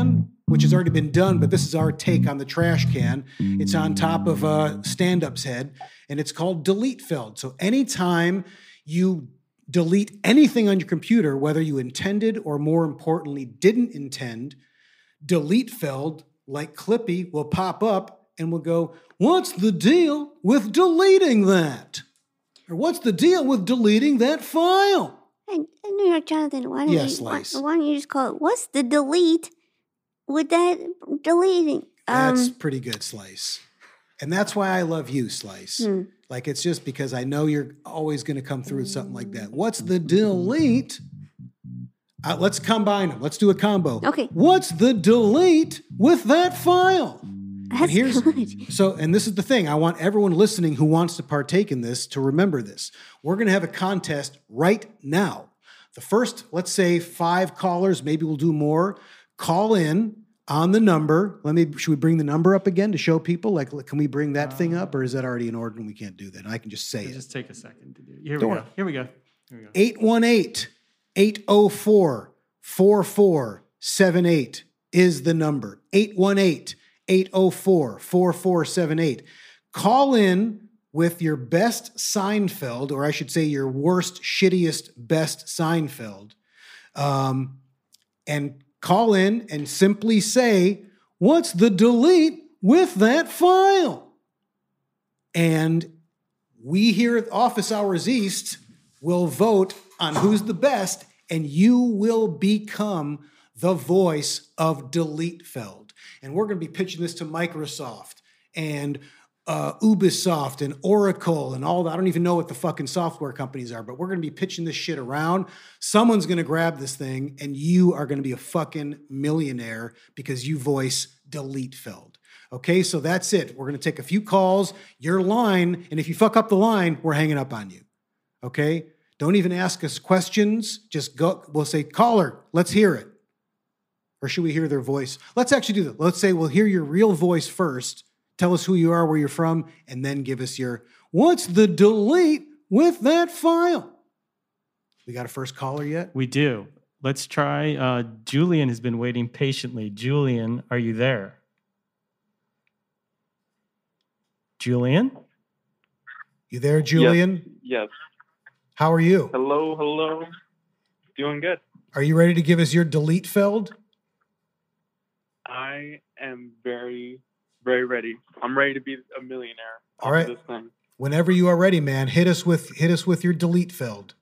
which has already been done, but this is our take on the trash can. It's on top of a stand-up's head, and it's called delete feld. So anytime you delete anything on your computer, whether you intended or more importantly didn't intend, delete feld, like Clippy, will pop up and will go, what's the deal with deleting that? Or what's the deal with deleting that file? And, and New York Jonathan, why don't, Yes, you, why, Lace. why don't you just call it, what's the delete with that deleting? That's Um, pretty good, Slice. And that's why I love you, Slice. Hmm. Like, it's just because I know you're always going to come through with something like that. What's the delete? Uh, let's combine them. Let's do a combo. Okay. What's the delete with that file? That's and here's good. so, and this is the thing. I want everyone listening who wants to partake in this to remember this. We're going to have a contest right now. The first, let's say, five callers, maybe we'll do more. Call in on the number. Let me. Should we bring the number up again to show people? Like, can we bring that thing up, or is that already in order and we can't do that? I can just say It'll it. just take a second to do. Here Don't we worry. go. Here we go. Here we go. eight one eight, eight oh four, four four seven eight is the number. eight one eight, eight oh four, four four seven eight. Call in with your best Seinfeld, or I should say your worst, shittiest, best Seinfeld. Um, and call in and simply say, what's the delete with that file? And we here at Office Hours East will vote on who's the best, and you will become the voice of delete feld. And we're going to be pitching this to Microsoft and uh, Ubisoft and Oracle and all that. I don't even know what the fucking software companies are, but we're going to be pitching this shit around. Someone's going to grab this thing, and you are going to be a fucking millionaire because you voice delete feld. Okay, so that's it. We're going to take a few calls, your line, and if you fuck up the line, we're hanging up on you. Okay? Don't even ask us questions. Just go. We'll say, caller, let's hear it. Or should we hear their voice? Let's actually do that. Let's say we'll hear your real voice first. Tell us who you are, where you're from, and then give us your, what's the delete with that file? We got a first caller yet? We do. Let's try. Uh, Julian has been waiting patiently. Julian, are you there? Julian? You there, Julian? Yes. How are you? Hello, hello. Doing good. Are you ready to give us your delete feld? I am very, very ready. I'm ready to be a millionaire. All off right. This thing. Whenever you are ready, man, hit us with hit us with your delete feld.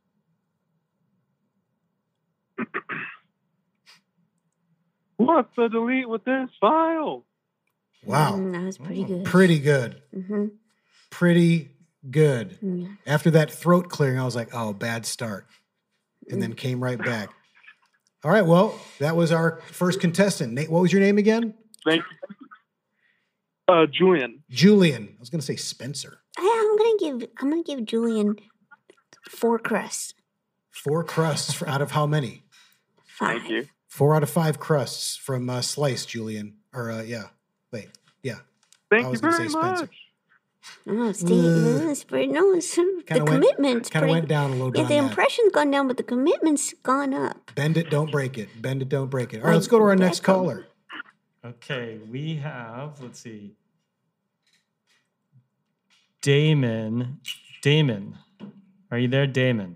What's the delete with this file? Wow. Mm, that was pretty good. Pretty good. Mm-hmm. Pretty good. Yeah. After that throat clearing, I was like, oh, bad start. And then came right back. All right, well, that was our first contestant. Nate, what was your name again? Thank you. Uh, Julian. Julian. I was going to say Spencer. I, I'm gonna give I'm gonna give Julian four crusts. Four crusts for, out of how many? Five. Thank you. Four out of five crusts from uh, Slice, Julian. Or, uh, yeah. Wait, yeah. Thank I you was gonna very say Spencer. much. No, it's, the, no, it's pretty, no, it's, the Kinda went- commitment's Kind of pretty. went down a little bit Yeah, on the that. impression's gone down, but the commitment's gone up. Bend it, don't break it. Bend it, don't break it. All right, Like let's go to our next Beckham. caller. Okay, we have, let's see. Damon. Damon. Are you there, Damon?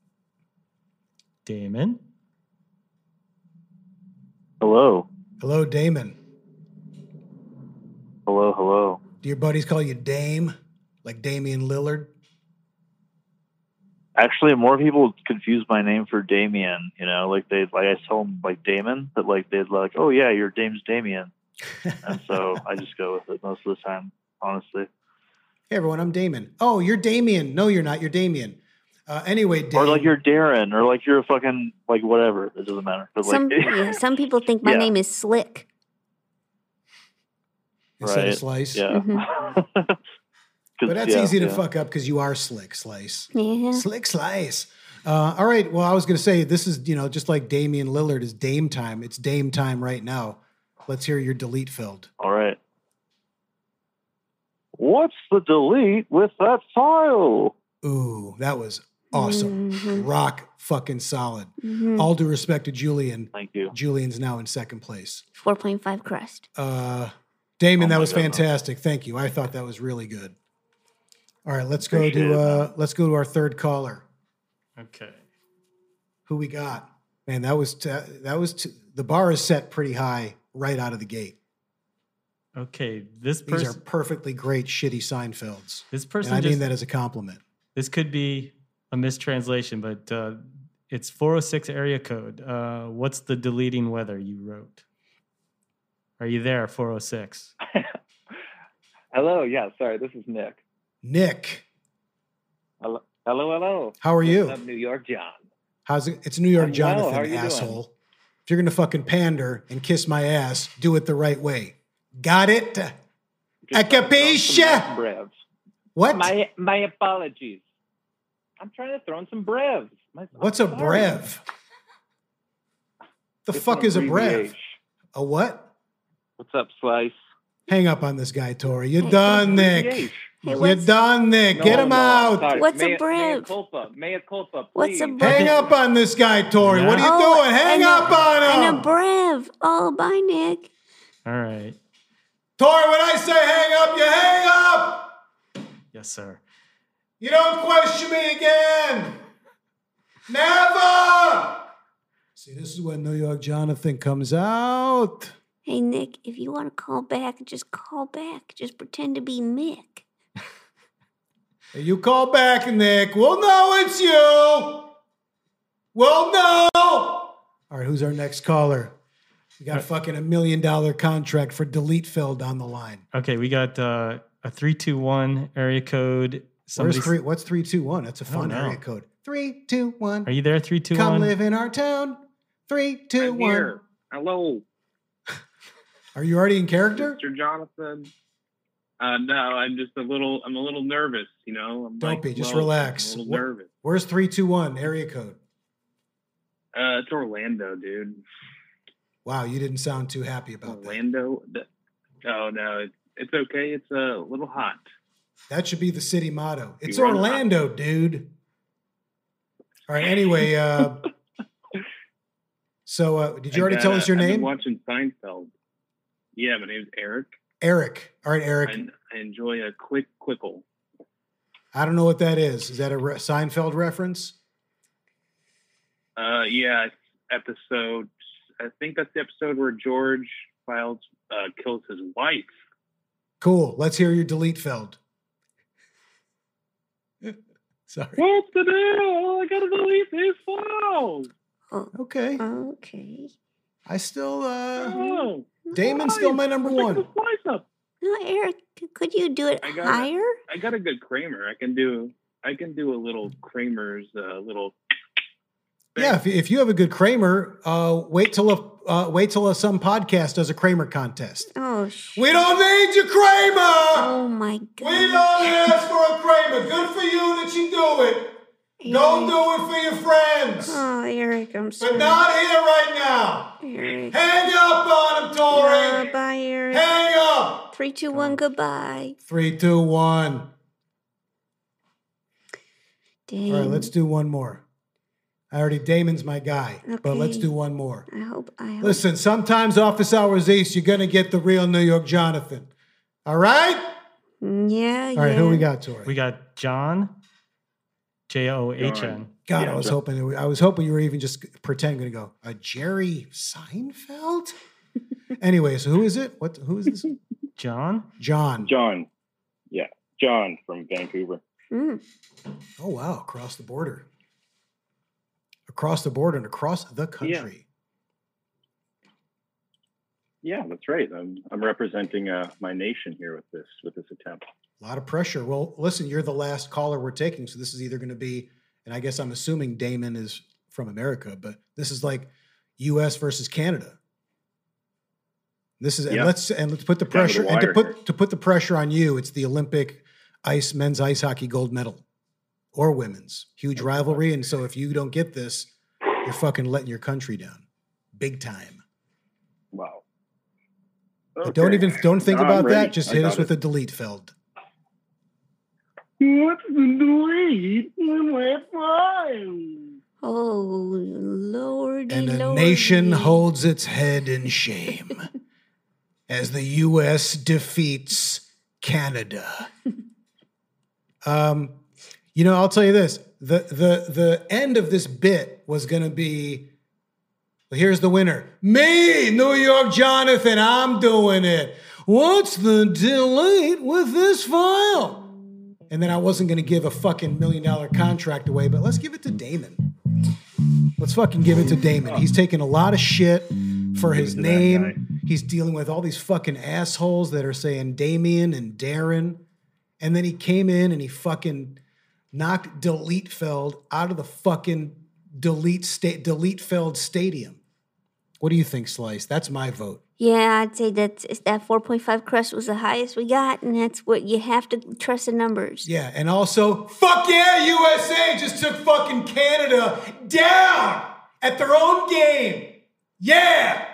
Damon? Hello. Hello, Damon. Hello, hello. Do your buddies call you Dame? Like Damian Lillard? Actually, more people confuse my name for Damien, you know, like they, like I tell them like Damon, but like they'd like, oh yeah, your name's Damien. And so I just go with it most of the time, honestly. Hey, everyone, I'm Damon. Oh, you're Damien. No, you're not. You're Damien. Uh, anyway, Dame. Or like you're Darren, or like you're a fucking, like whatever. It doesn't matter. But Some like, yeah, some people think my Yeah. name is Slick. Instead of right. Slice. Yeah. But that's yeah, easy to yeah. fuck up because you are Slick Slice. Yeah. Slick Slice. Uh, all right. Well, I was going to say, this is, you know, just like Damian Lillard is Dame time. It's Dame time right now. Let's hear your delete filled. All right. What's the delete with that file? Ooh, that was Awesome. Mhm. Rock fucking solid. Mhm. All due respect to Julian. Thank you. Julian's now in second place. four point five crust. Uh, Damon, Oh that my was goodness. fantastic. Thank you. I thought that was really good. All right, let's go Appreciate to it, uh, man. let's go to our third caller. Okay. Who we got? Man, that was t- that was t- the bar is set pretty high right out of the gate. Okay. This These are person. perfectly great shitty Seinfelds. This And person I just. mean that as a compliment. This could be a mistranslation, but uh, it's four oh six area code. Uh, what's the deleting weather you wrote? Are you there, four oh six? Hello, yeah, sorry, this is Nick. Nick, Hello, hello, hello. how are you? What's up, New York, John? How's it? It's New York I'm well. Jonathan, How are you asshole. doing? If you're gonna fucking pander and kiss my ass, do it the right way. Got it? Just A trying to throw some capisce? brevs. What? My my apologies. I'm trying to throw in some brevs. My, What's I'm a sorry. brev? The It's fuck an is a brev? abbreviation. A what? What's up, Slice? Hang up on this guy, Tori. You're Hey, done, Nick. Abbreviation. Hey, You're what's, done, Nick. Get No, him no, out. sorry. What's a Mea- Mea brev? culpa. Mea culpa, What's a please. brev? Hang up on this guy, Tori. What are you Oh, doing? Hang and a- up on him. And a brev. Oh, bye, Nick. All right. Tori, when I say hang up, you hang up. Yes, sir. You don't question me again. Never. See, this is when New York Jonathan comes out. Hey, Nick, if you want to call back, just call back. Just pretend to be Mick. Hey, you call back, Nick. We'll know it's you. We'll know. All right, who's our next caller? We got fucking a million dollar contract for delete filled on the line. Okay, we got uh, a three two one area code. Where's Somebody's- three? What's three two one? That's a fun know. area code. Three two one. Are you there, three two Come one? live in our town. Three two I'm one. here. Hello, Are you already in character? Mister Jonathan. Uh, no, I'm just a little. I'm a little nervous. You know. I'm Don't like, be. Just well, relax. I'm a little Wh- nervous. Where's three two one area code? Uh, it's Orlando, dude. Wow, you didn't sound too happy about that. Orlando. Th- Oh no, it's it's okay. It's a little hot. That should be the city motto. It's run Orlando, dude. All right. Anyway, uh, so uh, did you I already got, tell uh, us your I've been name? watching Seinfeld. Yeah, my name's Eric. Eric. All right, Eric. I, I enjoy a quick quickle. I don't know what that is. Is that a re- Seinfeld reference? Uh, yeah, it's episode. I think that's the episode where George Files uh, kills his wife. Cool. Let's hear your delete filled. Sorry. What's the deal? I gotta delete these files. Oh, Okay. okay. I still, uh, Oh, Damon's still my number Pick one. the slice up. No, Eric, c- could you do it I got it. higher? I got a good Kramer. I can do. I can do a little Kramer's uh, little. Yeah, if, if you have a good Kramer, uh, wait till a uh, wait till a, some podcast does a Kramer contest. Oh, sh- We don't need your Kramer. Oh, my We God. don't ask for a Kramer. Good for you that you do it. Don't do it for your friends. Oh, Eric, I'm But sorry. not here right now. Eric. Hang up on him, Uh, Tori. bye, Eric. Hang up. Three, two, one, goodbye. Three, two, one. Dang. All right, let's do one more. I already, Damon's my guy, but let's Okay. do one more. I hope. I hope. Listen, sometimes Office Hours East, you're going to get the real New York Jonathan. All right? Mm, Yeah, yeah. All right, who we got, Tori? We got John, J O H N. God, Yeah, I was John. hoping that we- I was hoping you were even just pretending to go, a Jerry Seinfeld? Anyway, so who is it? What? Who is this? John? John. John. Yeah, John from Vancouver. Mm. Oh, wow, across the border. Across the border and across the country. Yeah, that's right. I'm I'm representing uh, my nation here with this with this attempt. A lot of pressure. Well, listen, you're the last caller we're taking, so this is either going to be, and I guess I'm assuming Damon is from America, but this is like U S versus Canada. This is, and Yeah. let's and let's put the Down to the pressure and to wire put here. to put the pressure on you. It's the Olympic ice men's ice hockey gold medal or women's huge rivalry, and so if you don't get this, you're fucking letting your country down, big time. Wow. But don't Okay. even don't think No, I'm about ready. that. Just I hit got us with it. a delete filled. What's the delete with my file? Oh, lordy, And a lordy. nation holds its head in shame as the U S defeats Canada. Um, you know, I'll tell you this: the the the end of this bit was going to be, well, here's the winner, me, New York Jonathan. I'm doing it. What's the delete with this file? And then I wasn't going to give a fucking million dollar contract away, but let's give it to Damon. Let's fucking give it to Damon. He's taking a lot of shit for his name. He's dealing with all these fucking assholes that are saying Damien and Darren. And then he came in and he fucking knocked Deletefeld out of the fucking Delete sta- Deletefeld Stadium. What do you think, Slice? That's my vote. Yeah, I'd say that that four point five crust was the highest we got, and that's what you have to trust the numbers. Yeah, and also, fuck yeah, U S A just took fucking Canada down at their own game. Yeah.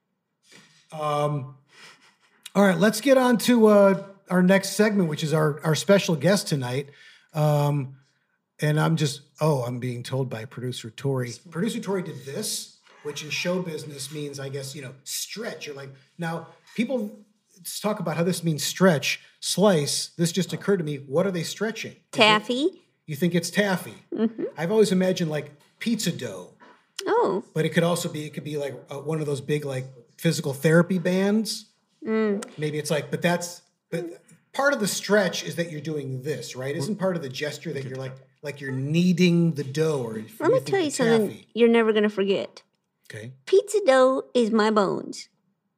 Um. All right, let's get on to uh, our next segment, which is our, our special guest tonight. Um, and I'm just, oh, I'm being told by producer Tori. Producer Tori did this, which in show business means, I guess, you know, stretch. You're like, now people talk about how this means stretch. Slice, this just occurred to me. What are they stretching? Taffy. You think it's taffy? Mm-hmm. I've always imagined like pizza dough. Oh. But it could also be, it could be like uh, one of those big like physical therapy bands. Mm. Maybe it's like, but that's, but part of the stretch is that you're doing this, right? Isn't part of the gesture that you're like, like you're kneading the dough? Or Let me tell you something taffy. You're never going to forget. Okay. Pizza dough is my bones.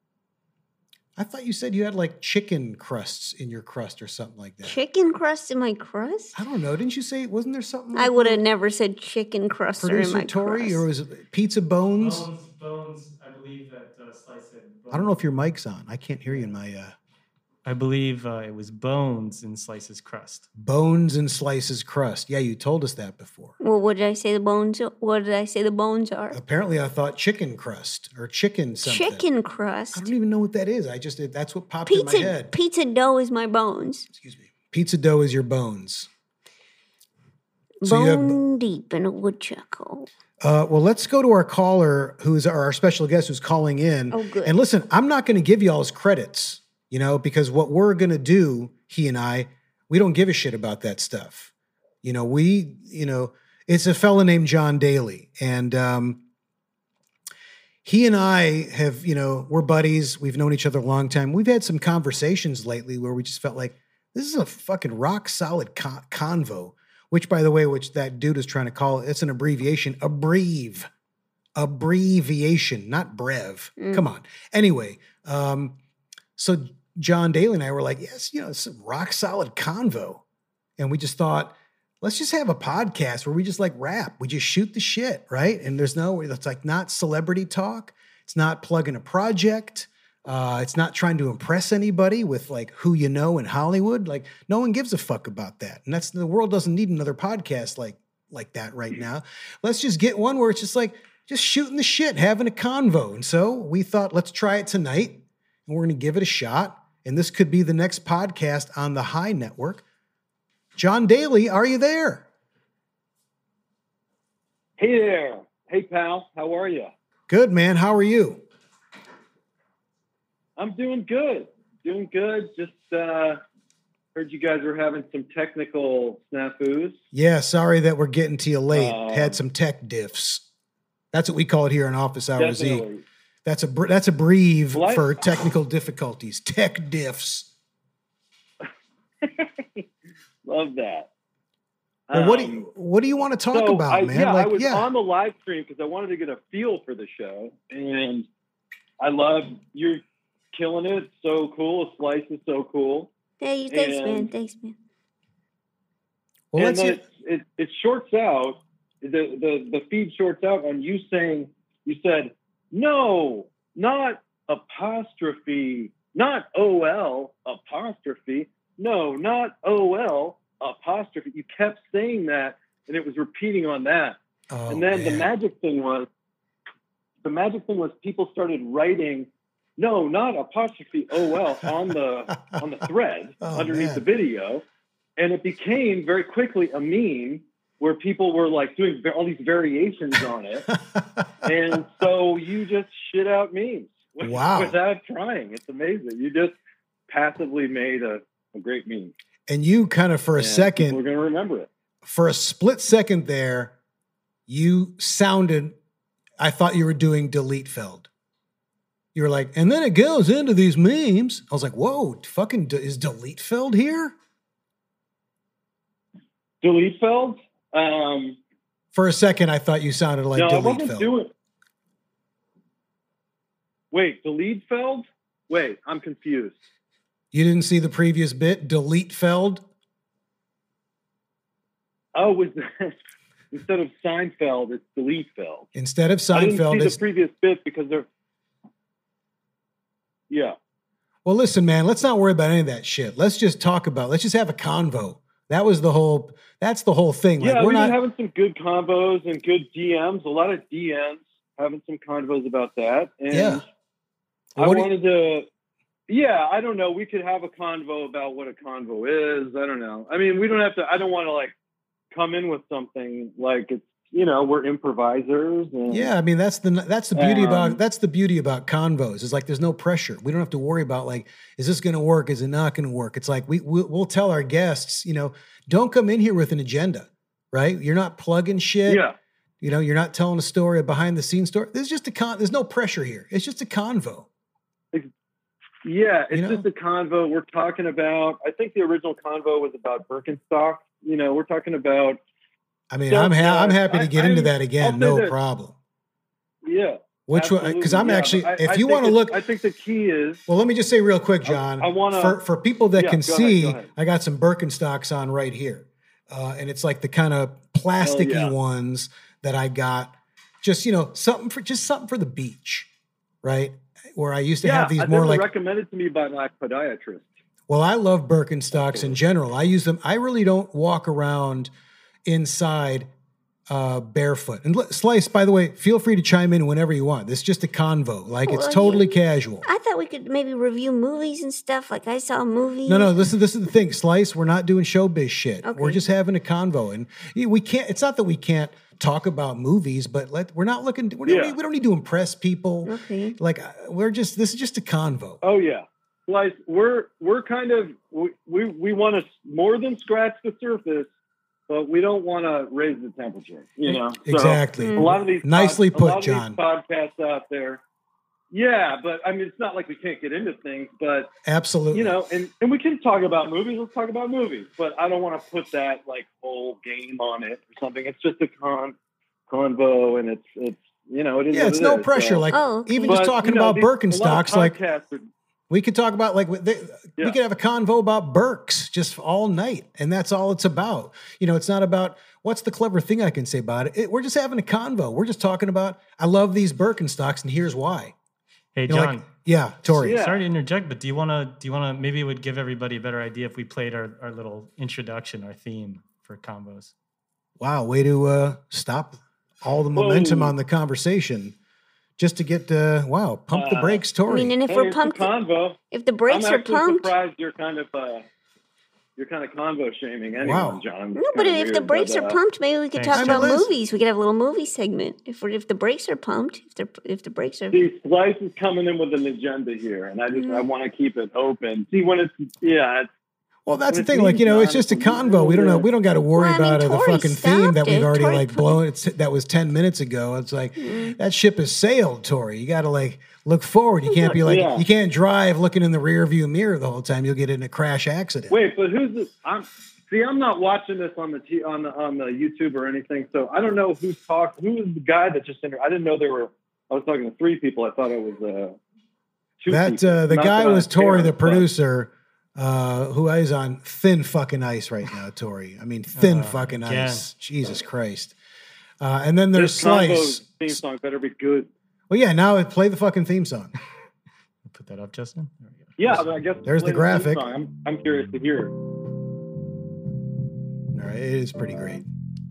I thought you said you had like chicken crusts in your crust or something like that. Chicken crust in my crust? I don't know. Didn't you say, wasn't there something like I would have never said chicken crust in my Tori, crust. or was it pizza bones? Bones, bones. I believe that uh, Slice said bones. I don't know if your mic's on. I can't hear you in my... Uh... I believe uh, it was bones in Slice's crust. Bones and Slice's crust. Yeah, you told us that before. Well, what did I say the bones are? What did I say the bones are? Apparently, I thought chicken crust or chicken something. Chicken crust? I don't even know what that is. I just, that's what popped pizza, in my head. Pizza dough is my bones. Excuse me. Pizza dough is your bones. So Bone have, deep in a woodchuck hole. Uh, well, let's go to our caller, who's our, our special guest who's calling in. Oh, good. And listen, I'm not going to give you all his credits. You know, because what we're going to do, he and I, we don't give a shit about that stuff. You know, we, you know, it's a fella named John Daly. And um, he and I have, you know, we're buddies. We've known each other a long time. We've had some conversations lately where we just felt like this is a fucking rock solid con- convo, which, by the way, which that dude is trying to call it, it's an abbreviation, abreve, abbreviation, not brev. Mm. Come on. Anyway, um, so John Daly and I were like, yes, you know, it's a rock solid convo. And we just thought, let's just have a podcast where we just like rap. We just shoot the shit, right? And there's no, it's like not celebrity talk. It's not plugging a project. Uh, it's not trying to impress anybody with like who you know in Hollywood. Like no one gives a fuck about that. And that's, the world doesn't need another podcast like, like that right now. Let's just get one where it's just like, just shooting the shit, having a convo. And so we thought, let's try it tonight and we're going to give it a shot. And this could be the next podcast on the High Network. John Daly, are you there? Hey there. Hey, pal. How are you? Good, man. How are you? I'm doing good. Doing good. Just uh, heard you guys were having some technical snafus. Yeah, sorry that we're getting to you late. Um, Had some tech diffs. That's what we call it here in Office Hours definitely. E. That's a that's a breve Well, I- for technical difficulties. Tech diffs. Love that. Well, what do Um, you what do you want to talk so about, I, man? Yeah, like, I was yeah. on the live stream because I wanted to get a feel for the show, and I love you're killing it. So cool. Slice is so cool. Hey, thanks, And- man. Thanks, man. Well, and let's then it, it it shorts out. The, the the feed shorts out on you saying you said no, not apostrophe, not O L apostrophe. No, not O L apostrophe. You kept saying that, and it was repeating on that. oh, and then man. the magic thing was, the magic thing was people started writing, no, not apostrophe O L on the on the thread Oh, underneath man. the video, and it became very quickly a meme where people were like doing all these variations on it. And so you just shit out memes wow. without trying. It's amazing. You just passively made a, a great meme. And you kind of, for a and second, we're going to remember it. For a split second there, you sounded, I thought you were doing Delete Feld. You were like, and then it goes into these memes. I was like, whoa, fucking, is Delete Feld here? Delete Feld? Um, For a second, I thought you sounded like no, Delete I wasn't Feld. doing. Wait, Delete Feld? Wait, I'm confused. You didn't see the previous bit, Delete Feld? Oh, was that instead of Seinfeld, it's Delete Feld. Instead of I didn't Seinfeld, see it's... the previous bit because they're. Yeah. Well, listen, man, let's not worry about any of that shit. Let's just talk about, let's just have a convo. That was the whole, that's the whole thing. Like, Yeah, we're we've not, been having some good combos and good D Ms, a lot of D Ms, having some convos about that. And Yeah. I What do you- wanted to, yeah, I don't know. We could have a convo about what a convo is. I don't know. I mean, we don't have to, I don't want to like come in with something like it's, you know, we're improvisers. And, yeah, I mean, that's the, that's the beauty Um, about, that's the beauty about convos. It's like, there's no pressure. We don't have to worry about like, is this going to work? Is it not going to work? It's like, we, we'll, we'll tell our guests, you know, don't come in here with an agenda, right? You're not plugging shit. Yeah. You know, you're not telling a story, a behind the scenes story. There's just a con, there's no pressure here. It's just a convo. Yeah, it's You know? just a convo. We're talking about, I think the original convo was about Birkenstock. You know, we're talking about, I mean, So, I'm ha- I'm uh, happy to I- get I'm- into that I'll again. say No this. problem. yeah. Which one? Because I'm absolutely, yeah, actually, but I- if I you think want to it's- look, I think the key is, well, let me just say real quick, John. I wanna- for for people that Yeah, can go ahead, see, go ahead. I got some Birkenstocks on right here, uh, and it's like the kind of plasticky yeah. ones that I got. Just you know, something for just something for the beach, right? Where I used to yeah, have these they more were like. recommended to me by my podiatrist. Well, I love Birkenstocks in general. I use them. I really don't walk around inside uh, barefoot. And l- Slice, by the way, feel free to chime in whenever you want. This is just a convo. Like it's Well, totally yeah. casual. I thought we could maybe review movies and stuff. Like I saw a movie. No, no, listen, this is the thing. Slice, we're not doing showbiz shit. We're Okay. just having a convo. And we can't, it's not that we can't talk about movies, but let, we're not looking, we don't, Yeah. need, we don't need to impress people. Okay. Like uh, we're just, this is just a convo. Oh yeah, like we're we're kind of we we, we want to more than scratch the surface, but we don't want to raise the temperature. You know, So, Exactly. a lot of these Nicely pod- a lot put, of these John. podcasts out there. Yeah, but I mean, it's not like we can't get into things, but Absolutely. you know, and, and we can talk about movies. Let's talk about movies, but I don't want to put that like whole game on it or something. It's just a con convo, and it's it's you know, it is. yeah, what it's it no is, pressure. so. Like Oh, okay. even But, just talking you know, about these- a lot of Birkenstocks, like podcasts are- we could talk about like they, Yeah. we could have a convo about Birks just all night, and that's all it's about. You know, it's not about what's the clever thing I can say about it. It- we're just having a convo. We're just talking about I love these Birkenstocks, and here's why. Hey, You know, John. like, yeah, Tori. Yeah. Sorry to interject, but do you want to? Do you want to? Maybe it would give everybody a better idea if we played our, our little introduction, our theme for combos. Wow, way to uh, stop all the momentum Whoa. on the conversation, just to get uh, wow, pump the Uh, brakes, I Tori. mean, and if Hey, we're it's a pumped, convo. if the brakes I'm are actually pumped, surprised you're kind of uh, you're kind of convo shaming anyone, Wow. John. no, but if the brakes are pumped, maybe we could Thanks. talk I mean, about listen- movies. We could have a little movie segment. If we're, if the brakes are pumped, if the if the brakes are See, Slice is coming in with an agenda here, and I just I Mm. want to keep it open. See, when it's yeah, it's, well, that's the when thing. it's Like you know, me, it's John, just a it's a convo. We don't know. little We don't got to worry Well, I mean, about uh, the Tori fucking theme that stopped we've it. already Tori like put- blown. It's, that was ten minutes ago. It's like that ship has sailed, Tori. You got to like look forward. You can't be like Yeah. you can't drive looking in the rear view mirror the whole time. You'll get in a crash accident. wait, but who's this? I'm see, I'm not watching this on the t- on the on the YouTube or anything, so I don't know who's talking. Who was the guy that just entered? I didn't know there were. I was talking to three people. I thought it was uh, two. That people. uh, the Not guy that I was Tori, care, the but- producer, uh, who is on thin fucking ice right now. Tori, I mean thin Uh, fucking again. ice. Jesus Christ. Uh, and then there's This combo Slice. theme song better be good. Well, yeah. Now play the fucking theme song. Put that up, Justin. There we go. Yeah, but I guess There's the play theme graphic. song. I'm I'm curious to hear it. All right, it is pretty great.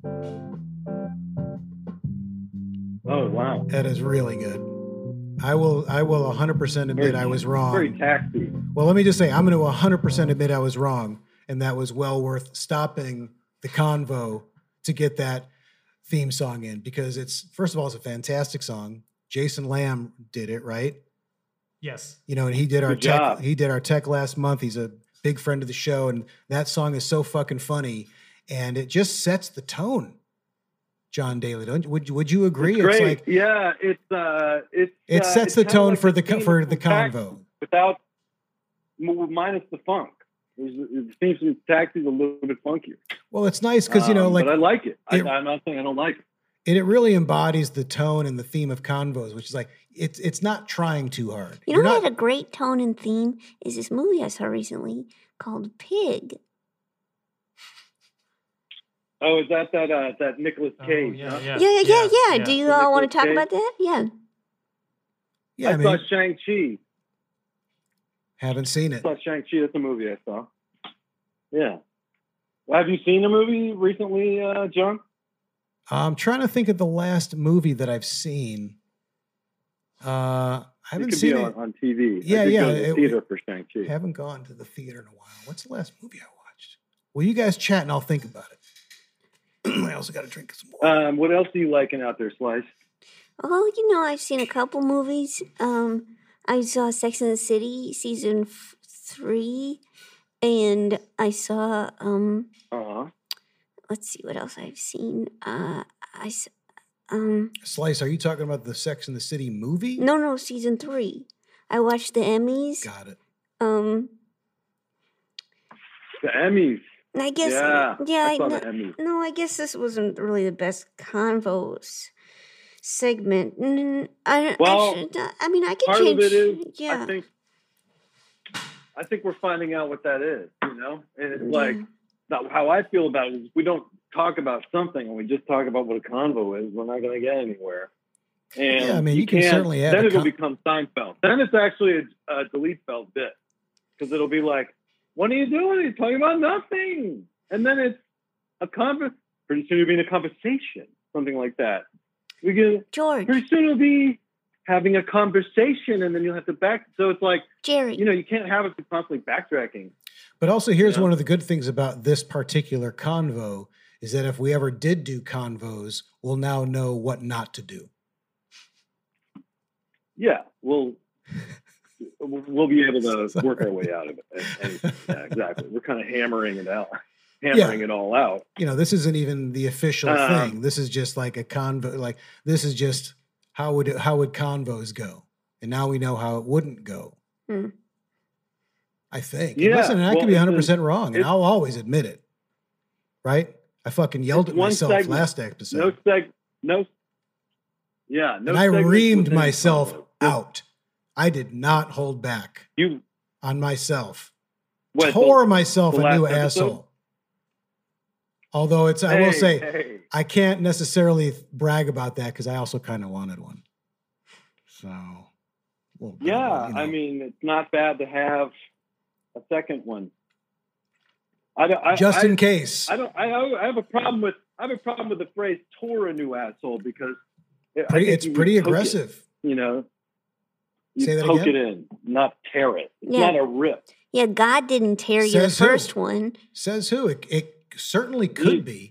Oh wow, That is really good. I will. I will one hundred percent admit Very- I was wrong. very taxi. Well, let me just say, I'm going to one hundred percent admit I was wrong. and that was well worth stopping the convo to get that theme song in, because it's, first of all, it's a fantastic song. Jason Lamb did it, right? Yes. You know, and he did our Good tech. job. He did our tech last month. He's a big friend of the show, and that song is so fucking funny, and it just sets the tone. John Daly, don't you? Would would you agree? It's great. like yeah, it's uh, it's it uh, sets it's the kinda tone like for the co- theme for of the Taxi convo. without m- minus the funk. There's, it seems to Taxi's a little bit funkier. Well, it's nice because you know, Um, like but I like it. it- I, I'm not saying I don't like it. and it really embodies the tone and the theme of convos, which is like it's it's not trying too hard. You You're know not, what had a great tone and theme is this movie I saw recently called Pig. Oh, is that that uh, that Nicolas Oh, Cage? yeah, huh? yeah, Yeah, yeah, yeah, yeah. yeah. Do you The all want to Nicolas talk Cage? about that? Yeah. yeah, I, I mean, saw Shang-Chi. haven't seen I it. saw Shang-Chi. That's a movie I saw. Yeah. Well, have you seen a movie recently, uh, John? I'm trying to think of the last movie that I've seen. Uh, I haven't it could seen be it. on, on T V. Yeah, I did yeah, Go to the it- theater for Shang-Chi. Haven't gone to the theater in a while. What's the last movie I watched? Well, you guys chat and I'll think about it. I also got to drink some more. Um, what else are you liking out there, Slice? Oh, you know, I've seen a couple movies. Um, I saw Sex and the City season f- three, and I saw um, Uh-huh. let's see what else I've seen. Uh, I s- um, Slice, are you talking about the Sex and the City movie? no, no, season three. I watched the Emmys. Got it. Um, The Emmys. I guess Yeah, yeah. I saw no, the Emmys. no, I guess this wasn't really the best convos segment. Mm, I Well, actually, I mean, I can Part change. of it is, yeah. I think, I think we're finding out what that is, you know? And it's like, not how I feel about it is if we don't talk about something and we just talk about what a convo is, we're not going to get anywhere. And Yeah, I mean, you can can't- certainly have Then a it'll con- become Seinfeld. Then it's actually a, a delete felt bit. Because it'll be like, what are you doing? You're talking about nothing. And then it's a conver- pretty soon it'll be in a conversation, something like that. We get George, pretty soon it'll be having a conversation, and then you'll have to back. So it's like, Jerry. you know, you can't have it constantly backtracking. But also, here's Yeah. one of the good things about this particular convo is that if we ever did do convos, we'll now know what not to do. Yeah, we'll we'll be able to work our way out of it. And, and, yeah, exactly. We're kind of hammering it out, hammering it all out. You know, this isn't even the official Um, thing. This is just like a convo. Like this is just how would it, how would convos go? And now we know how it wouldn't go. Hmm. I think. Yeah, Listen, and I well, could be it's a- one hundred percent wrong, and it's- I'll always admit it. Right? I fucking yelled It's at one myself segment. last episode. No seg, no. Yeah, no. and I segments reamed within myself convo. out. I did not hold back You on myself. what? Tore the- myself the a new last episode? asshole. Although it's, I will Hey, say, hey. I can't necessarily brag about that because I also kind of wanted one. So, well, Yeah, you know. I mean, it's not bad to have a second one. I don't. I, just I, in case. I don't. I, I have a problem with. I have a problem with the phrase "tore a new asshole" because I Pretty, think it's you would pretty poke it, aggressive. you know, you Say that poke again? it in, not tear it. It's Yeah. not a rip. Yeah, God didn't tear you the Says who? first one. Says who? It, it certainly could You- be.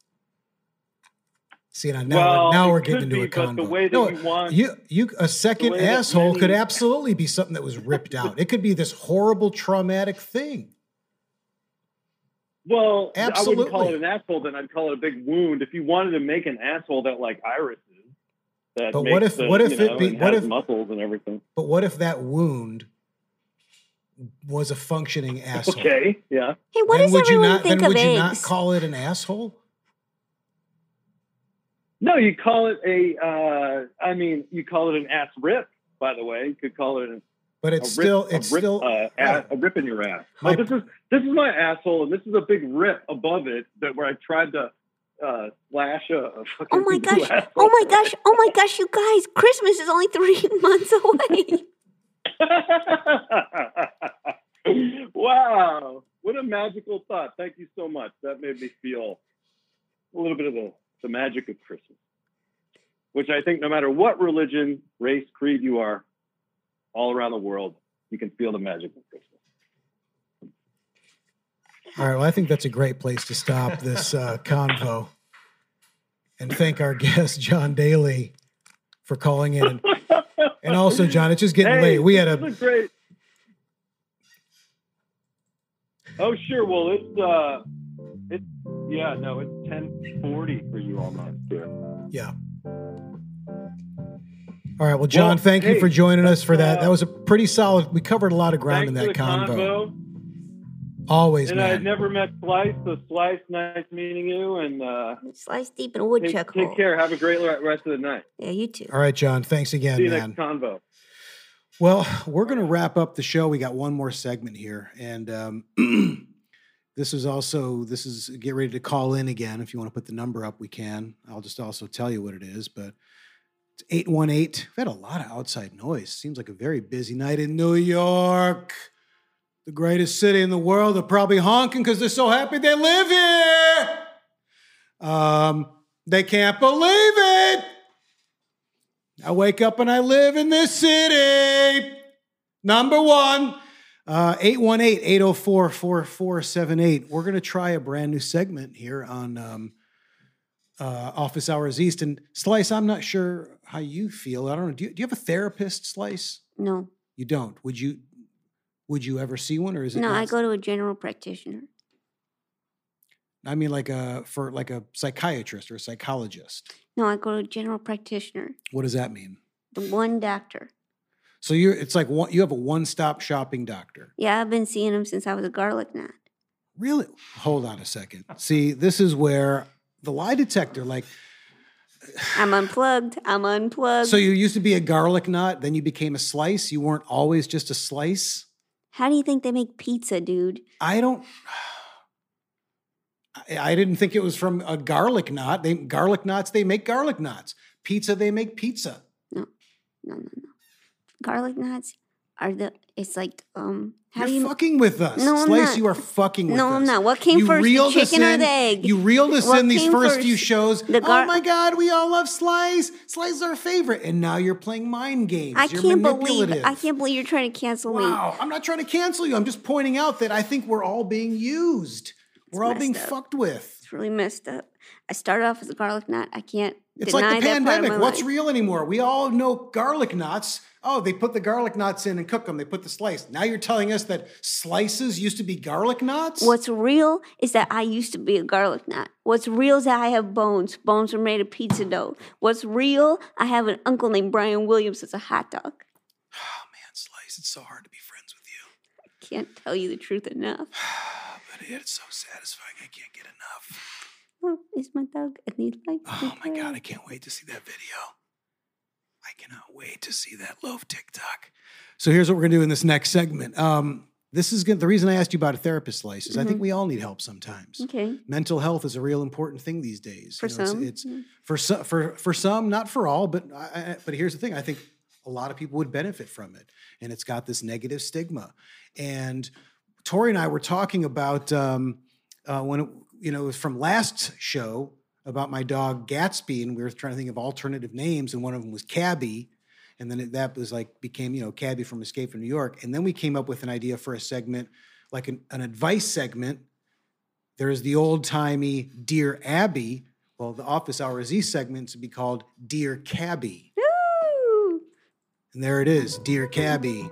See, now, now, Well, we're, now it we're could getting into be, a but convo. the way that no, you want- you, you, a second way that asshole could many- absolutely be something that was ripped out. It could be this horrible, traumatic thing. Well, I wouldn't call Absolutely. it an asshole. Then I'd call it a big wound. If you wanted to make an asshole that like Iris is, that But makes what if- the, what if you it know, be- and what has if- muscles and everything? But what if that wound was a functioning asshole? Okay, yeah. Hey, what then does would you everyone not? think Then of would you eggs? not call it an asshole? No, you call it a. Uh, I mean, you call it an ass rip. By the way, you could call it an, But a it's rip, still, a it's rip, still. uh, ass, a rip in your ass. My- oh, this is this is my asshole, and this is a big rip above it that where I tried to uh, slash a, a fucking. Oh my new gosh! asshole. Oh my gosh! Oh my gosh! You guys, Christmas is only three months away. Wow, what a magical thought. Thank you so much. That made me feel a little bit of the, the magic of Christmas, which I think no matter what religion, race, creed you are, all around the world, you can feel the magic of Christmas. All right. Well, I think that's a great place to stop this uh, convo, and thank our guest John Daly for calling in. And, and also, John, it's just getting Hey, late. We had this a is great. Oh, sure. Well, it's uh, it's yeah, no, it's ten forty for you almost here. yeah. All right. Well, John, Well, thank you hey, for joining us for that. uh, that was a pretty solid. We covered a lot of ground Thanks in that for the convo. convo. Always, And I had man. never met Slice, so Slice, nice meeting you, and uh, Slice deep in a take, woodchuck hole. take care. Have a great re- rest of the night. Yeah, you too. All right, John. Thanks again, See you man. next convo. Well, we're going to wrap up the show. We got one more segment here, and um, this is also this is get ready to call in again. If you want to put the number up, we can. I'll just also tell you what it is, but it's eight one eight. We've had a lot of outside noise. Seems like a very busy night in New York, the greatest city in the world. They're probably honking because they're so happy they live here. Um, they can't believe it. I wake up and I live in this city. Number one, uh, eight one eight, eight oh four, four four seven eight. We're going to try a brand new segment here on um, uh, Office Hours East. And Slice, I'm not sure how you feel. I don't know. Do you, do you have a therapist, Slice? No, You don't. Would you Would you ever see one, or is it no, not- I go to a general practitioner. I mean, like a for like a psychiatrist or a psychologist. No, I go to a general practitioner. What does that mean? The one doctor. So you're it's like one, you have a one-stop shopping doctor. Yeah, I've been seeing him since I was a garlic knot. Really? Hold on a second. See, this is where the lie detector, like, I'm unplugged. I'm unplugged. so you used to be a garlic knot, then you became a slice. You weren't always just a slice. How do you think they make pizza, dude? I don't. I, I didn't think it was from a garlic knot. They garlic knots. They make garlic knots. Pizza. They make pizza. No, no, no, no. Garlic knots are the. It's like um. How You're do you? fucking with us, No, I'm Slice. not. You are fucking with No, us. I'm not. What came You first, the reeled us chicken or in- the egg? You reeled us What in these came first, first? few shows. The gar- oh my God, we all love Slice. Slice is our favorite, and now you're playing mind games. I You're can't believe. manipulative. I can't believe you're trying to cancel me. Wow, I'm not trying to cancel you. I'm just pointing out that I think we're all being used. We're all messed being up. fucked with. It's really messed up. I started off as a garlic knot. I can't It's deny like the that part of pandemic. my What's life. real anymore? We all know garlic knots. Oh, they put the garlic knots in and cook them. They put the slice. Now you're telling us that slices used to be garlic knots? What's real is that I used to be a garlic knot. What's real is that I have bones. Bones are made of pizza dough. What's real, I have an uncle named Brian Williams that's a hot dog. Oh man, Slice, it's so hard to be friends with you. I can't tell you the truth enough. But it's so satisfying. I can't get enough. Oh, it's my dog, and he likes Oh my it. God, I can't wait to see that video. I cannot wait to see that loaf TikTok. So here's what we're gonna do in this next segment. Um, this is good. The reason I asked you about a therapist, Slice, is I think we all need help sometimes. Okay. Mental health is a real important thing these days. For You know, it's- some, it's, yeah. for some, for for some, not for all. But I, I- but here's the thing: I think a lot of people would benefit from it, and it's got this negative stigma. And Tori and I were talking about um, uh, when it, you know it was from last show about my dog Gatsby, and we were trying to think of alternative names, and one of them was Cabby. And then it, that was like became, you know, Cabby from Escape from New York. And then we came up with an idea for a segment, like an, an advice segment. There's the old timey Dear Abby. Well, the Office Hours East segments would be called Dear Cabby. Woo! And there it is, Dear Cabby.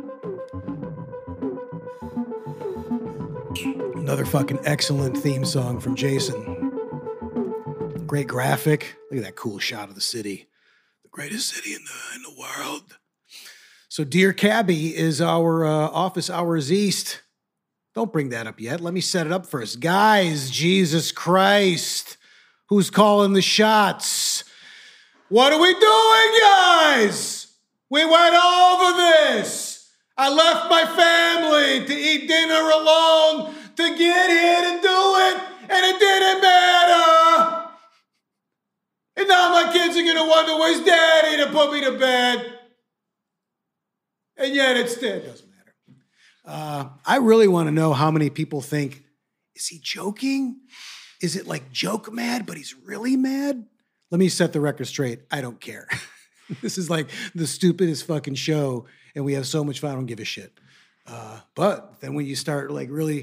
Another fucking excellent theme song from Jason. Great graphic. Look at that cool shot of the city. Greatest city in the in the world. So, Dear Cabby is our uh, Office Hours East. Don't bring that up yet. Let me set it up first. Guys, Jesus Christ. Who's calling the shots? What are we doing, guys? We went over this. I left my family to eat dinner alone to get here to do it, and it didn't matter. And now my kids are going to wonder, where's daddy to put me to bed? And yet it's still, it doesn't matter. Uh, I really want to know how many people think, is he joking? Is it like joke mad, but he's really mad? Let me set the record straight. I don't care. This is like the stupidest fucking show, and we have so much fun. I don't give a shit. Uh, but then when you start like really,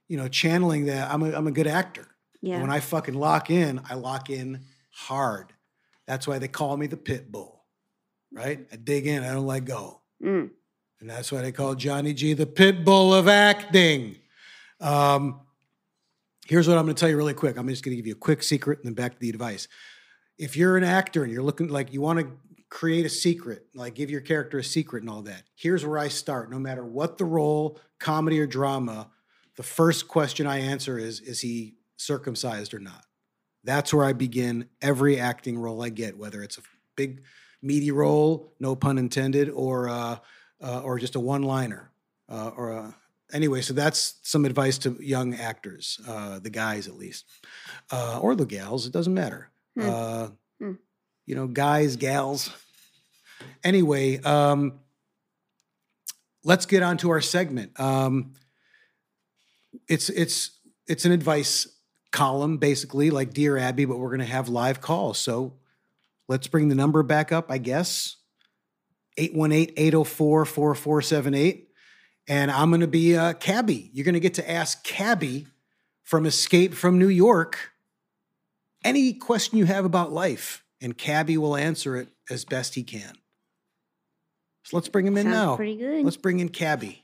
you know, channeling that. I'm a, I'm a good actor. Yeah. And when I fucking lock in, I lock in hard. That's why they call me the pit bull, right? I dig in, I don't let go. Mm. And that's why they call Johnny G the pit bull of acting. Um, here's what I'm going to tell you really quick. I'm just going to give you a quick secret and then back to the advice. If you're an actor and you're looking like you want to create a secret, like give your character a secret and all that, here's where I start. No matter what the role, comedy or drama, the first question I answer is, is he circumcised or not? That's where I begin every acting role I get, whether it's a big, meaty role, no pun intended, or uh, uh, or just a one-liner. Uh, or a, anyway, so that's some advice to young actors, uh, the guys at least, uh, or the gals. It doesn't matter. Hmm. Uh, Hmm. You know, guys, gals. Anyway, um, let's get on to our segment. Um, it's it's it's an advice column, basically, like Dear Abby, but we're going to have live calls. So let's bring the number back up, I guess. eight one eight, eight oh four, four four seven eight. And I'm going to be uh, Cabby. You're going to get to ask Cabby from Escape from New York any question you have about life, and Cabby will answer it as best he can. So let's bring him in Sounds now. pretty good. Let's bring in Cabby.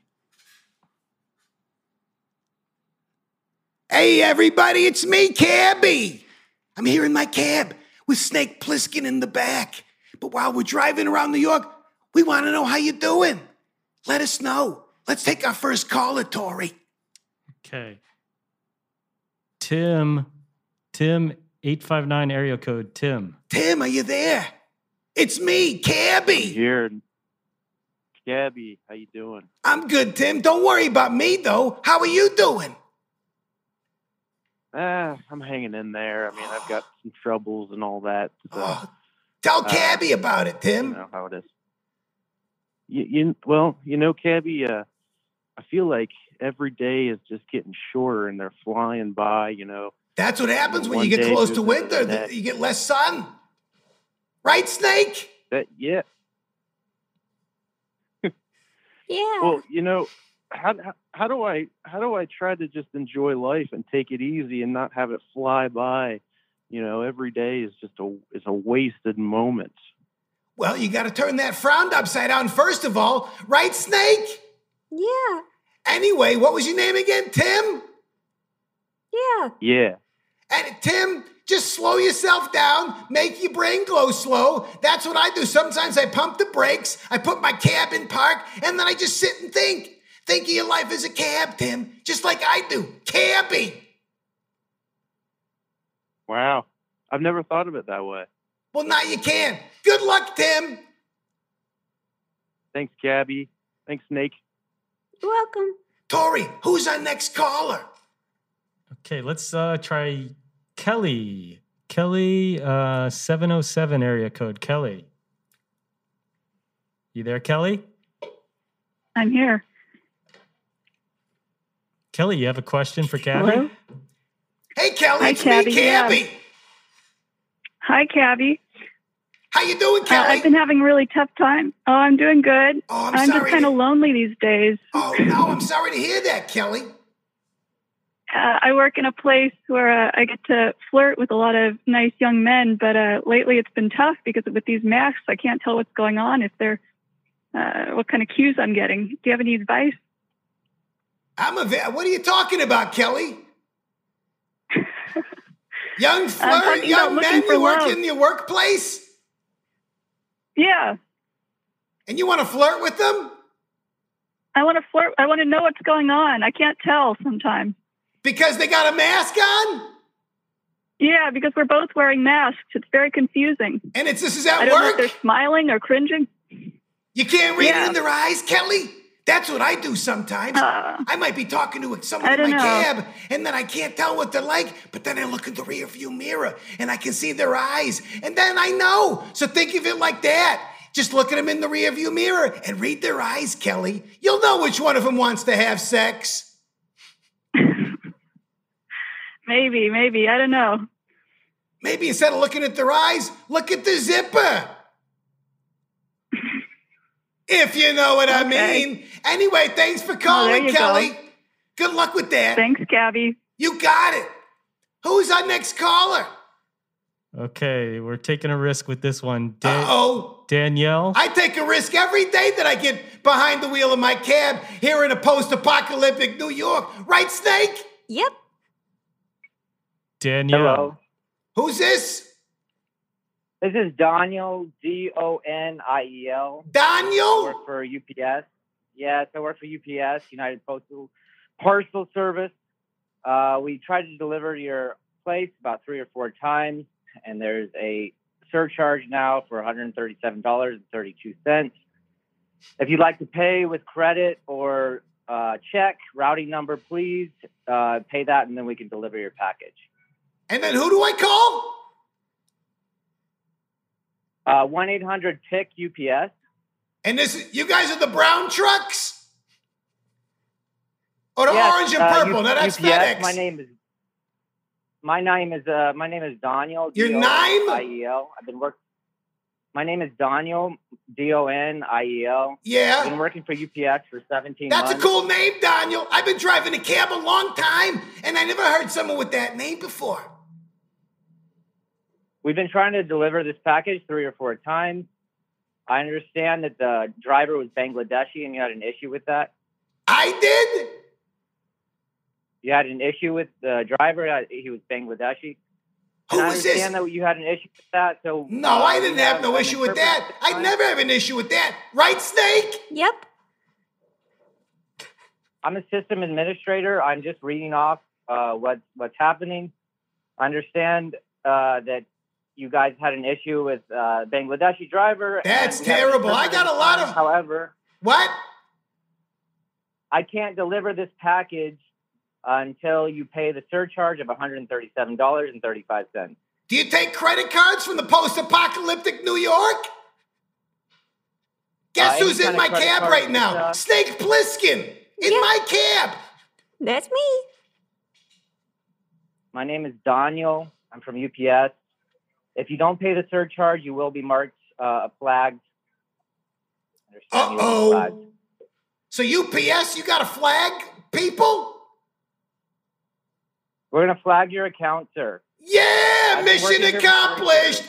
Hey, everybody, it's me, Cabby. I'm here in my cab with Snake Plissken in the back. But while we're driving around New York, we want to know how you're doing. Let us know. Let's take our first caller, Tori. Okay. Tim, Tim, eight five nine area code, Tim. Tim, are you there? It's me, Cabby. Here. Gabby, how you doing? I'm good, Tim. Don't worry about me, though. How are you doing? Ah, I'm hanging in there. I mean, I've got some troubles and all that. So, Oh, tell Cabby uh, about it, Tim. You know how it is. You, you well, you know, Cabby, uh, I feel like every day is just getting shorter and they're flying by, you know. That's what happens when One you get day close goes to into winter. the next. You get less sun. Right, Snake? That, yeah. Yeah. Well, you know, how, how how do I how do I try to just enjoy life and take it easy and not have it fly by? You know, every day is just a is a wasted moment. Well, you got to turn that frown upside down first of all. Right, Snake? Yeah. Anyway, what was your name again? Tim? Yeah. Yeah. And Tim, just slow yourself down, make your brain go slow. That's what I do. Sometimes I pump the brakes, I put my cab in park, and then I just sit and think. Think of your life as a cab, Tim, just like I do. Cabby. Wow. I've never thought of it that way. Well, now you can. Good luck, Tim. Thanks, Gabby. Thanks, Snake. You're welcome. Tori, who's our next caller? Okay, let's uh, try Kelly. Kelly, uh, seven oh seven area code. Kelly. You there, Kelly? I'm here. Kelly, you have a question for Cabby? Hello? Hey, Kelly, Hi, it's Cabby, me, Cabby. yeah. Hi, Cabby. How you doing, Uh, Kelly? I've been having a really tough time. Oh, I'm doing good. Oh, I'm I'm sorry just kind of to- lonely these days. Oh, no, I'm sorry to hear that, Kelly. Uh, I work in a place where uh, I get to flirt with a lot of nice young men, but uh, lately it's been tough because with these masks, I can't tell what's going on, if they're, uh, what kind of cues I'm getting. Do you have any advice? I'm a. Va- what are you talking about, Kelly? Young flirt, talking young about looking men for you work love. in your workplace, Yeah, and you want to flirt with them I want to flirt. I want to know what's going on. I can't tell sometimes. because they got a mask on, Yeah, because we're both wearing masks. It's very confusing. and it's this is I at don't know if work. they're smiling or cringing. You can't read Yeah. it in their eyes, Kelly. That's what I do sometimes. Uh, I might be talking to someone I in my don't know. cab, and then I can't tell what they're like, but then I look in the rear view mirror, and I can see their eyes, and then I know. So think of it like that. Just look at them in the rear view mirror and read their eyes, Kelly. You'll know which one of them wants to have sex. Maybe, maybe. I don't know. Maybe instead of looking at their eyes, look at the zipper. If you know what I Okay. mean. Anyway, thanks for Oh, there calling, you go. Kelly. Good luck with that. Thanks, Gabby. You got it. Who's our next caller? Okay, we're taking a risk with this one. Dan- Uh-oh. Danielle? I take a risk every day that I get behind the wheel of my cab here in a post-apocalyptic New York. Right, Snake? Yep. Danielle. Hello. Who's this? This is Daniel, D O N I E L. Daniel? I work for U P S. Yes, I work for U P S, United Postal Parcel Service. Uh, we tried to deliver to your place about three or four times, and there's a surcharge now for one hundred thirty-seven dollars and thirty-two cents. If you'd like to pay with credit or uh, check, routing number, please uh, pay that, and then we can deliver your package. And then who do I call? Uh, one eight hundred P I C U P S. And this, you guys are the brown trucks? Or the Yes, orange and uh, purple? U- now that's U P S. FedEx. My name is my name is uh my name is Daniel. Your D O N I name? E L. I've been working. My name is Daniel, D O N I E L. Yeah. I've been working for U P S for seventeen That's months. a cool name, Daniel. I've been driving a cab a long time, and I never heard someone with that name before. We've been trying to deliver this package three or four times. I understand that the driver was Bangladeshi and you had an issue with that. I did? You had an issue with the driver. uh, He was Bangladeshi. Who And I was this? understand that you had an issue with that. So No, uh, I we didn't have no an issue with interpreter that. at the I time. never have an issue with that. Right, Snake? Yep. I'm a system administrator. I'm just reading off uh, what what's happening. I understand uh, that you guys had an issue with uh, Bangladeshi driver. That's and we have an terrible. I interpreter got a lot at the of- time. However, What? I can't deliver this package until you pay the surcharge of one hundred thirty-seven dollars and thirty-five cents. Do you take credit cards from the post-apocalyptic New York? Guess Uh, who's any in kind my of credit cab card right now? stuff. Snake Plissken in Yeah. my cab. That's me. My name is Daniel. I'm from U P S. If you don't pay the surcharge, you will be marked uh, flagged. Understand you will be Uh-oh. flagged. So U P S, you got a flag, people? We're going to flag your account, sir. Yeah, I've been mission working here for accomplished.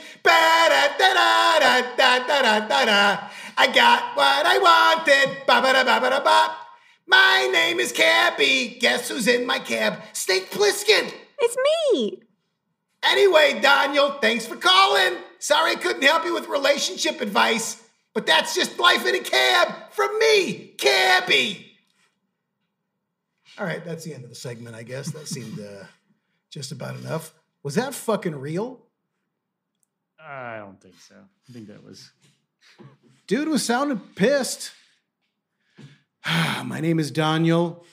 Ba-da-da-da-da-da-da-da. I got what I wanted. Ba-ba-da-ba-ba-da-ba. My name is Cabby. Guess who's in my cab? Snake Plissken. It's me. Anyway, Daniel, thanks for calling. Sorry I couldn't help you with relationship advice, but that's just life in a cab from me, Cabby. All right, that's the end of the segment, I guess. That seemed uh, just about enough. Was that fucking real? I don't think so. I think that was. Dude was sounding pissed. My name is Daniel.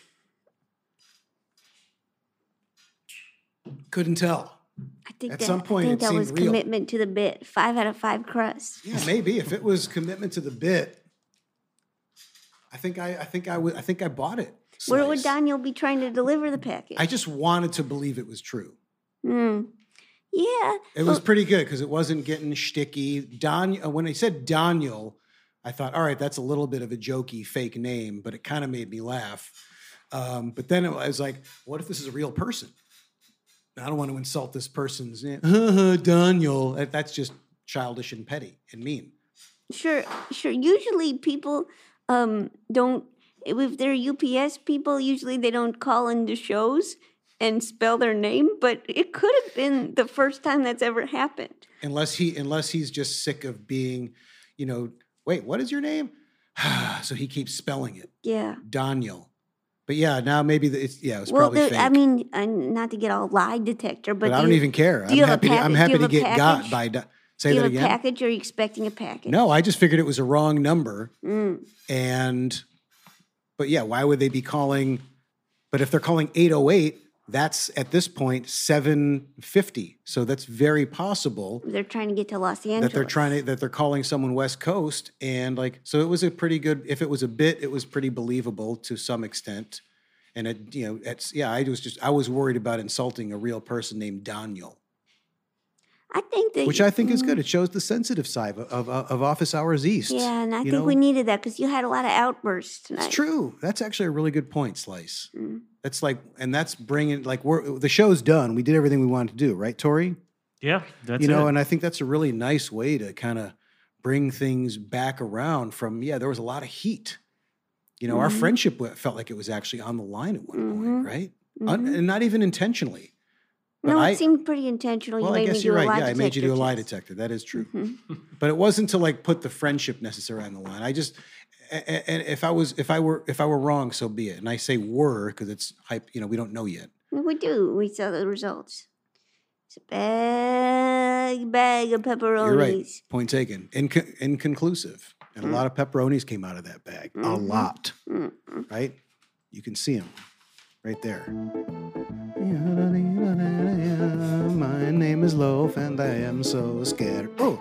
Couldn't tell. I think At that, some point, I think it that seemed was real. commitment to the bit. Five out of five crust. Yeah, maybe if it was commitment to the bit. I think I, I think I would. I think I bought it. Where would Slice. Daniel be trying to deliver the package? I just wanted to believe it was true. Hmm. Yeah. It was pretty good because it wasn't getting shticky. Don, uh, when I said Daniel, I thought, all right, that's a little bit of a jokey fake name, but it kind of made me laugh. Um, but then it was like, what if this is a real person? I don't want to insult this person's name. Daniel. That- That's just childish and petty and mean. Sure, sure. Usually people um, don't, if they're U P S people, usually they don't call into shows and spell their name, but it could have been the first time that's ever happened. Unless he, unless he's just sick of being, you know, wait, what is your name? So he keeps spelling it. Yeah. Daniel. But yeah, now maybe the, it's, yeah, it's Well, probably there, fake. I mean, uh, not to get all lie detector, but, but do I don't you- even care. Do I'm you have happy, a to, package? I'm Do happy you to have a get got package? by, Di- Do say you that have a again. package or are you expecting a package? No, I just figured it was a wrong number. Mm. And, but yeah, why would they be calling? But if they're calling eight oh eight, that's at this point seven fifty. So that's very possible They're trying to get to Los Angeles. that they're trying to, that they're calling someone West Coast. And like, so it was a pretty good, if it was a bit, it was pretty believable to some extent. And it, you know, it's, yeah, I was just, I was worried about insulting a real person named Daniel. I think that, which I think is good. It shows the sensitive side of of, of Office Hours East. Yeah, and I you think know? we needed that because you had a lot of outbursts tonight. It's true. That's actually a really good point, Slice. Mm. That's like, and that's bringing like we're the show's done. We did everything we wanted to do, right, Tori? Yeah, that's you know, it. and I think that's a really nice way to kind of bring things back around from. Yeah, there was a lot of heat. You know, Mhm. our friendship w- felt like it was actually on the line at one Mhm. point, right? Un- Mhm. and not even intentionally. But No, I, it seemed pretty intentional. well, you I made me guess do you're a right. lie Yeah, I made you do a detector lie test. detector. That is true. Mhm. But it wasn't to like put the friendship necessarily on the line. I just, and and if I was, if I were, if I were wrong, so be it. And I say were because it's hype. You know, we don't know yet. We do. We saw the results. It's a big bag of pepperonis. You're right. Point taken. Inco- inconclusive. And Mm. a lot of pepperonis came out of that bag. A Mhm. lot. Mm. Right? You can see them right there. My name is Loaf and I am so scared. Oh.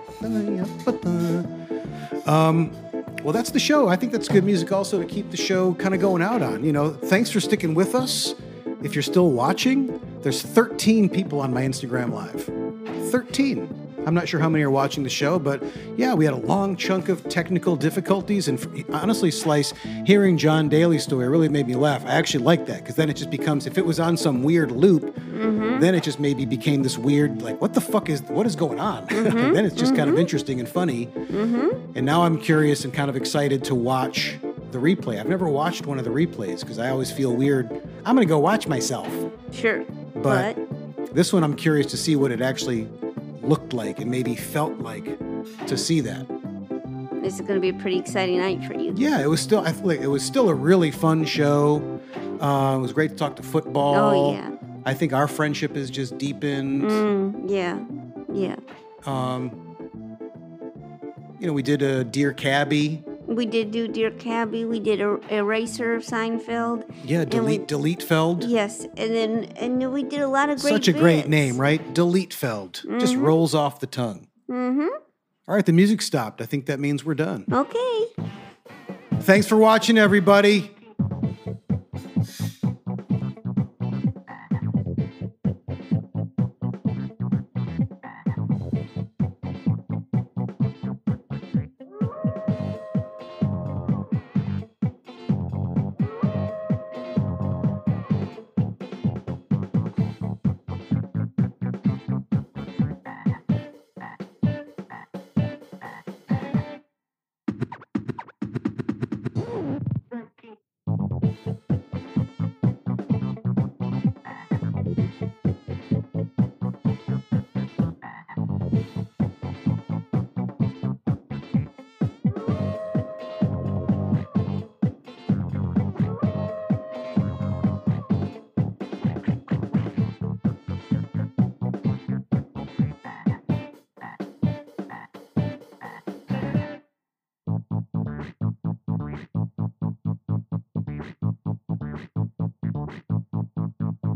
Um, well, that's the show. I think that's good music also to keep the show kind of going out on. You know, thanks for sticking with us. If you're still watching, there's thirteen people on my Instagram Live. thirteen. I'm not sure how many are watching the show, but yeah, we had a long chunk of technical difficulties. And f- honestly, Slice, hearing John Daly's story really made me laugh. I actually like that because then it just becomes, if it was on some weird loop, Mm-hmm. then it just maybe became this weird, like, what the fuck is, what is going on? Mhm. Then it's just kind of Mhm. interesting and funny. Mm-hmm. And now I'm curious and kind of excited to watch the replay. I've never watched one of the replays because I always feel weird. I'm going to go watch myself. Sure. But, this one, I'm curious to see what it actually looked like and maybe felt like to see that. This is going to be a pretty exciting night for you. Yeah, it was still, I feel like it was still a really fun show. Uh, it was great to talk to football. Oh, yeah. I think our friendship is just deepened. Mm, yeah. Yeah. Um, you know, we did a Dear Cabbie. We did do Dear Cabbie. We did a Eraser of Seinfeld. Yeah, And we- Delete Delete Feld. Yes, and then and we did a lot of great. Such a great bits. name, right? Delete Feld. Just Mhm. rolls off the tongue. Mm-hmm. All right, the music stopped. I think that means we're done. Okay. Thanks for watching, everybody.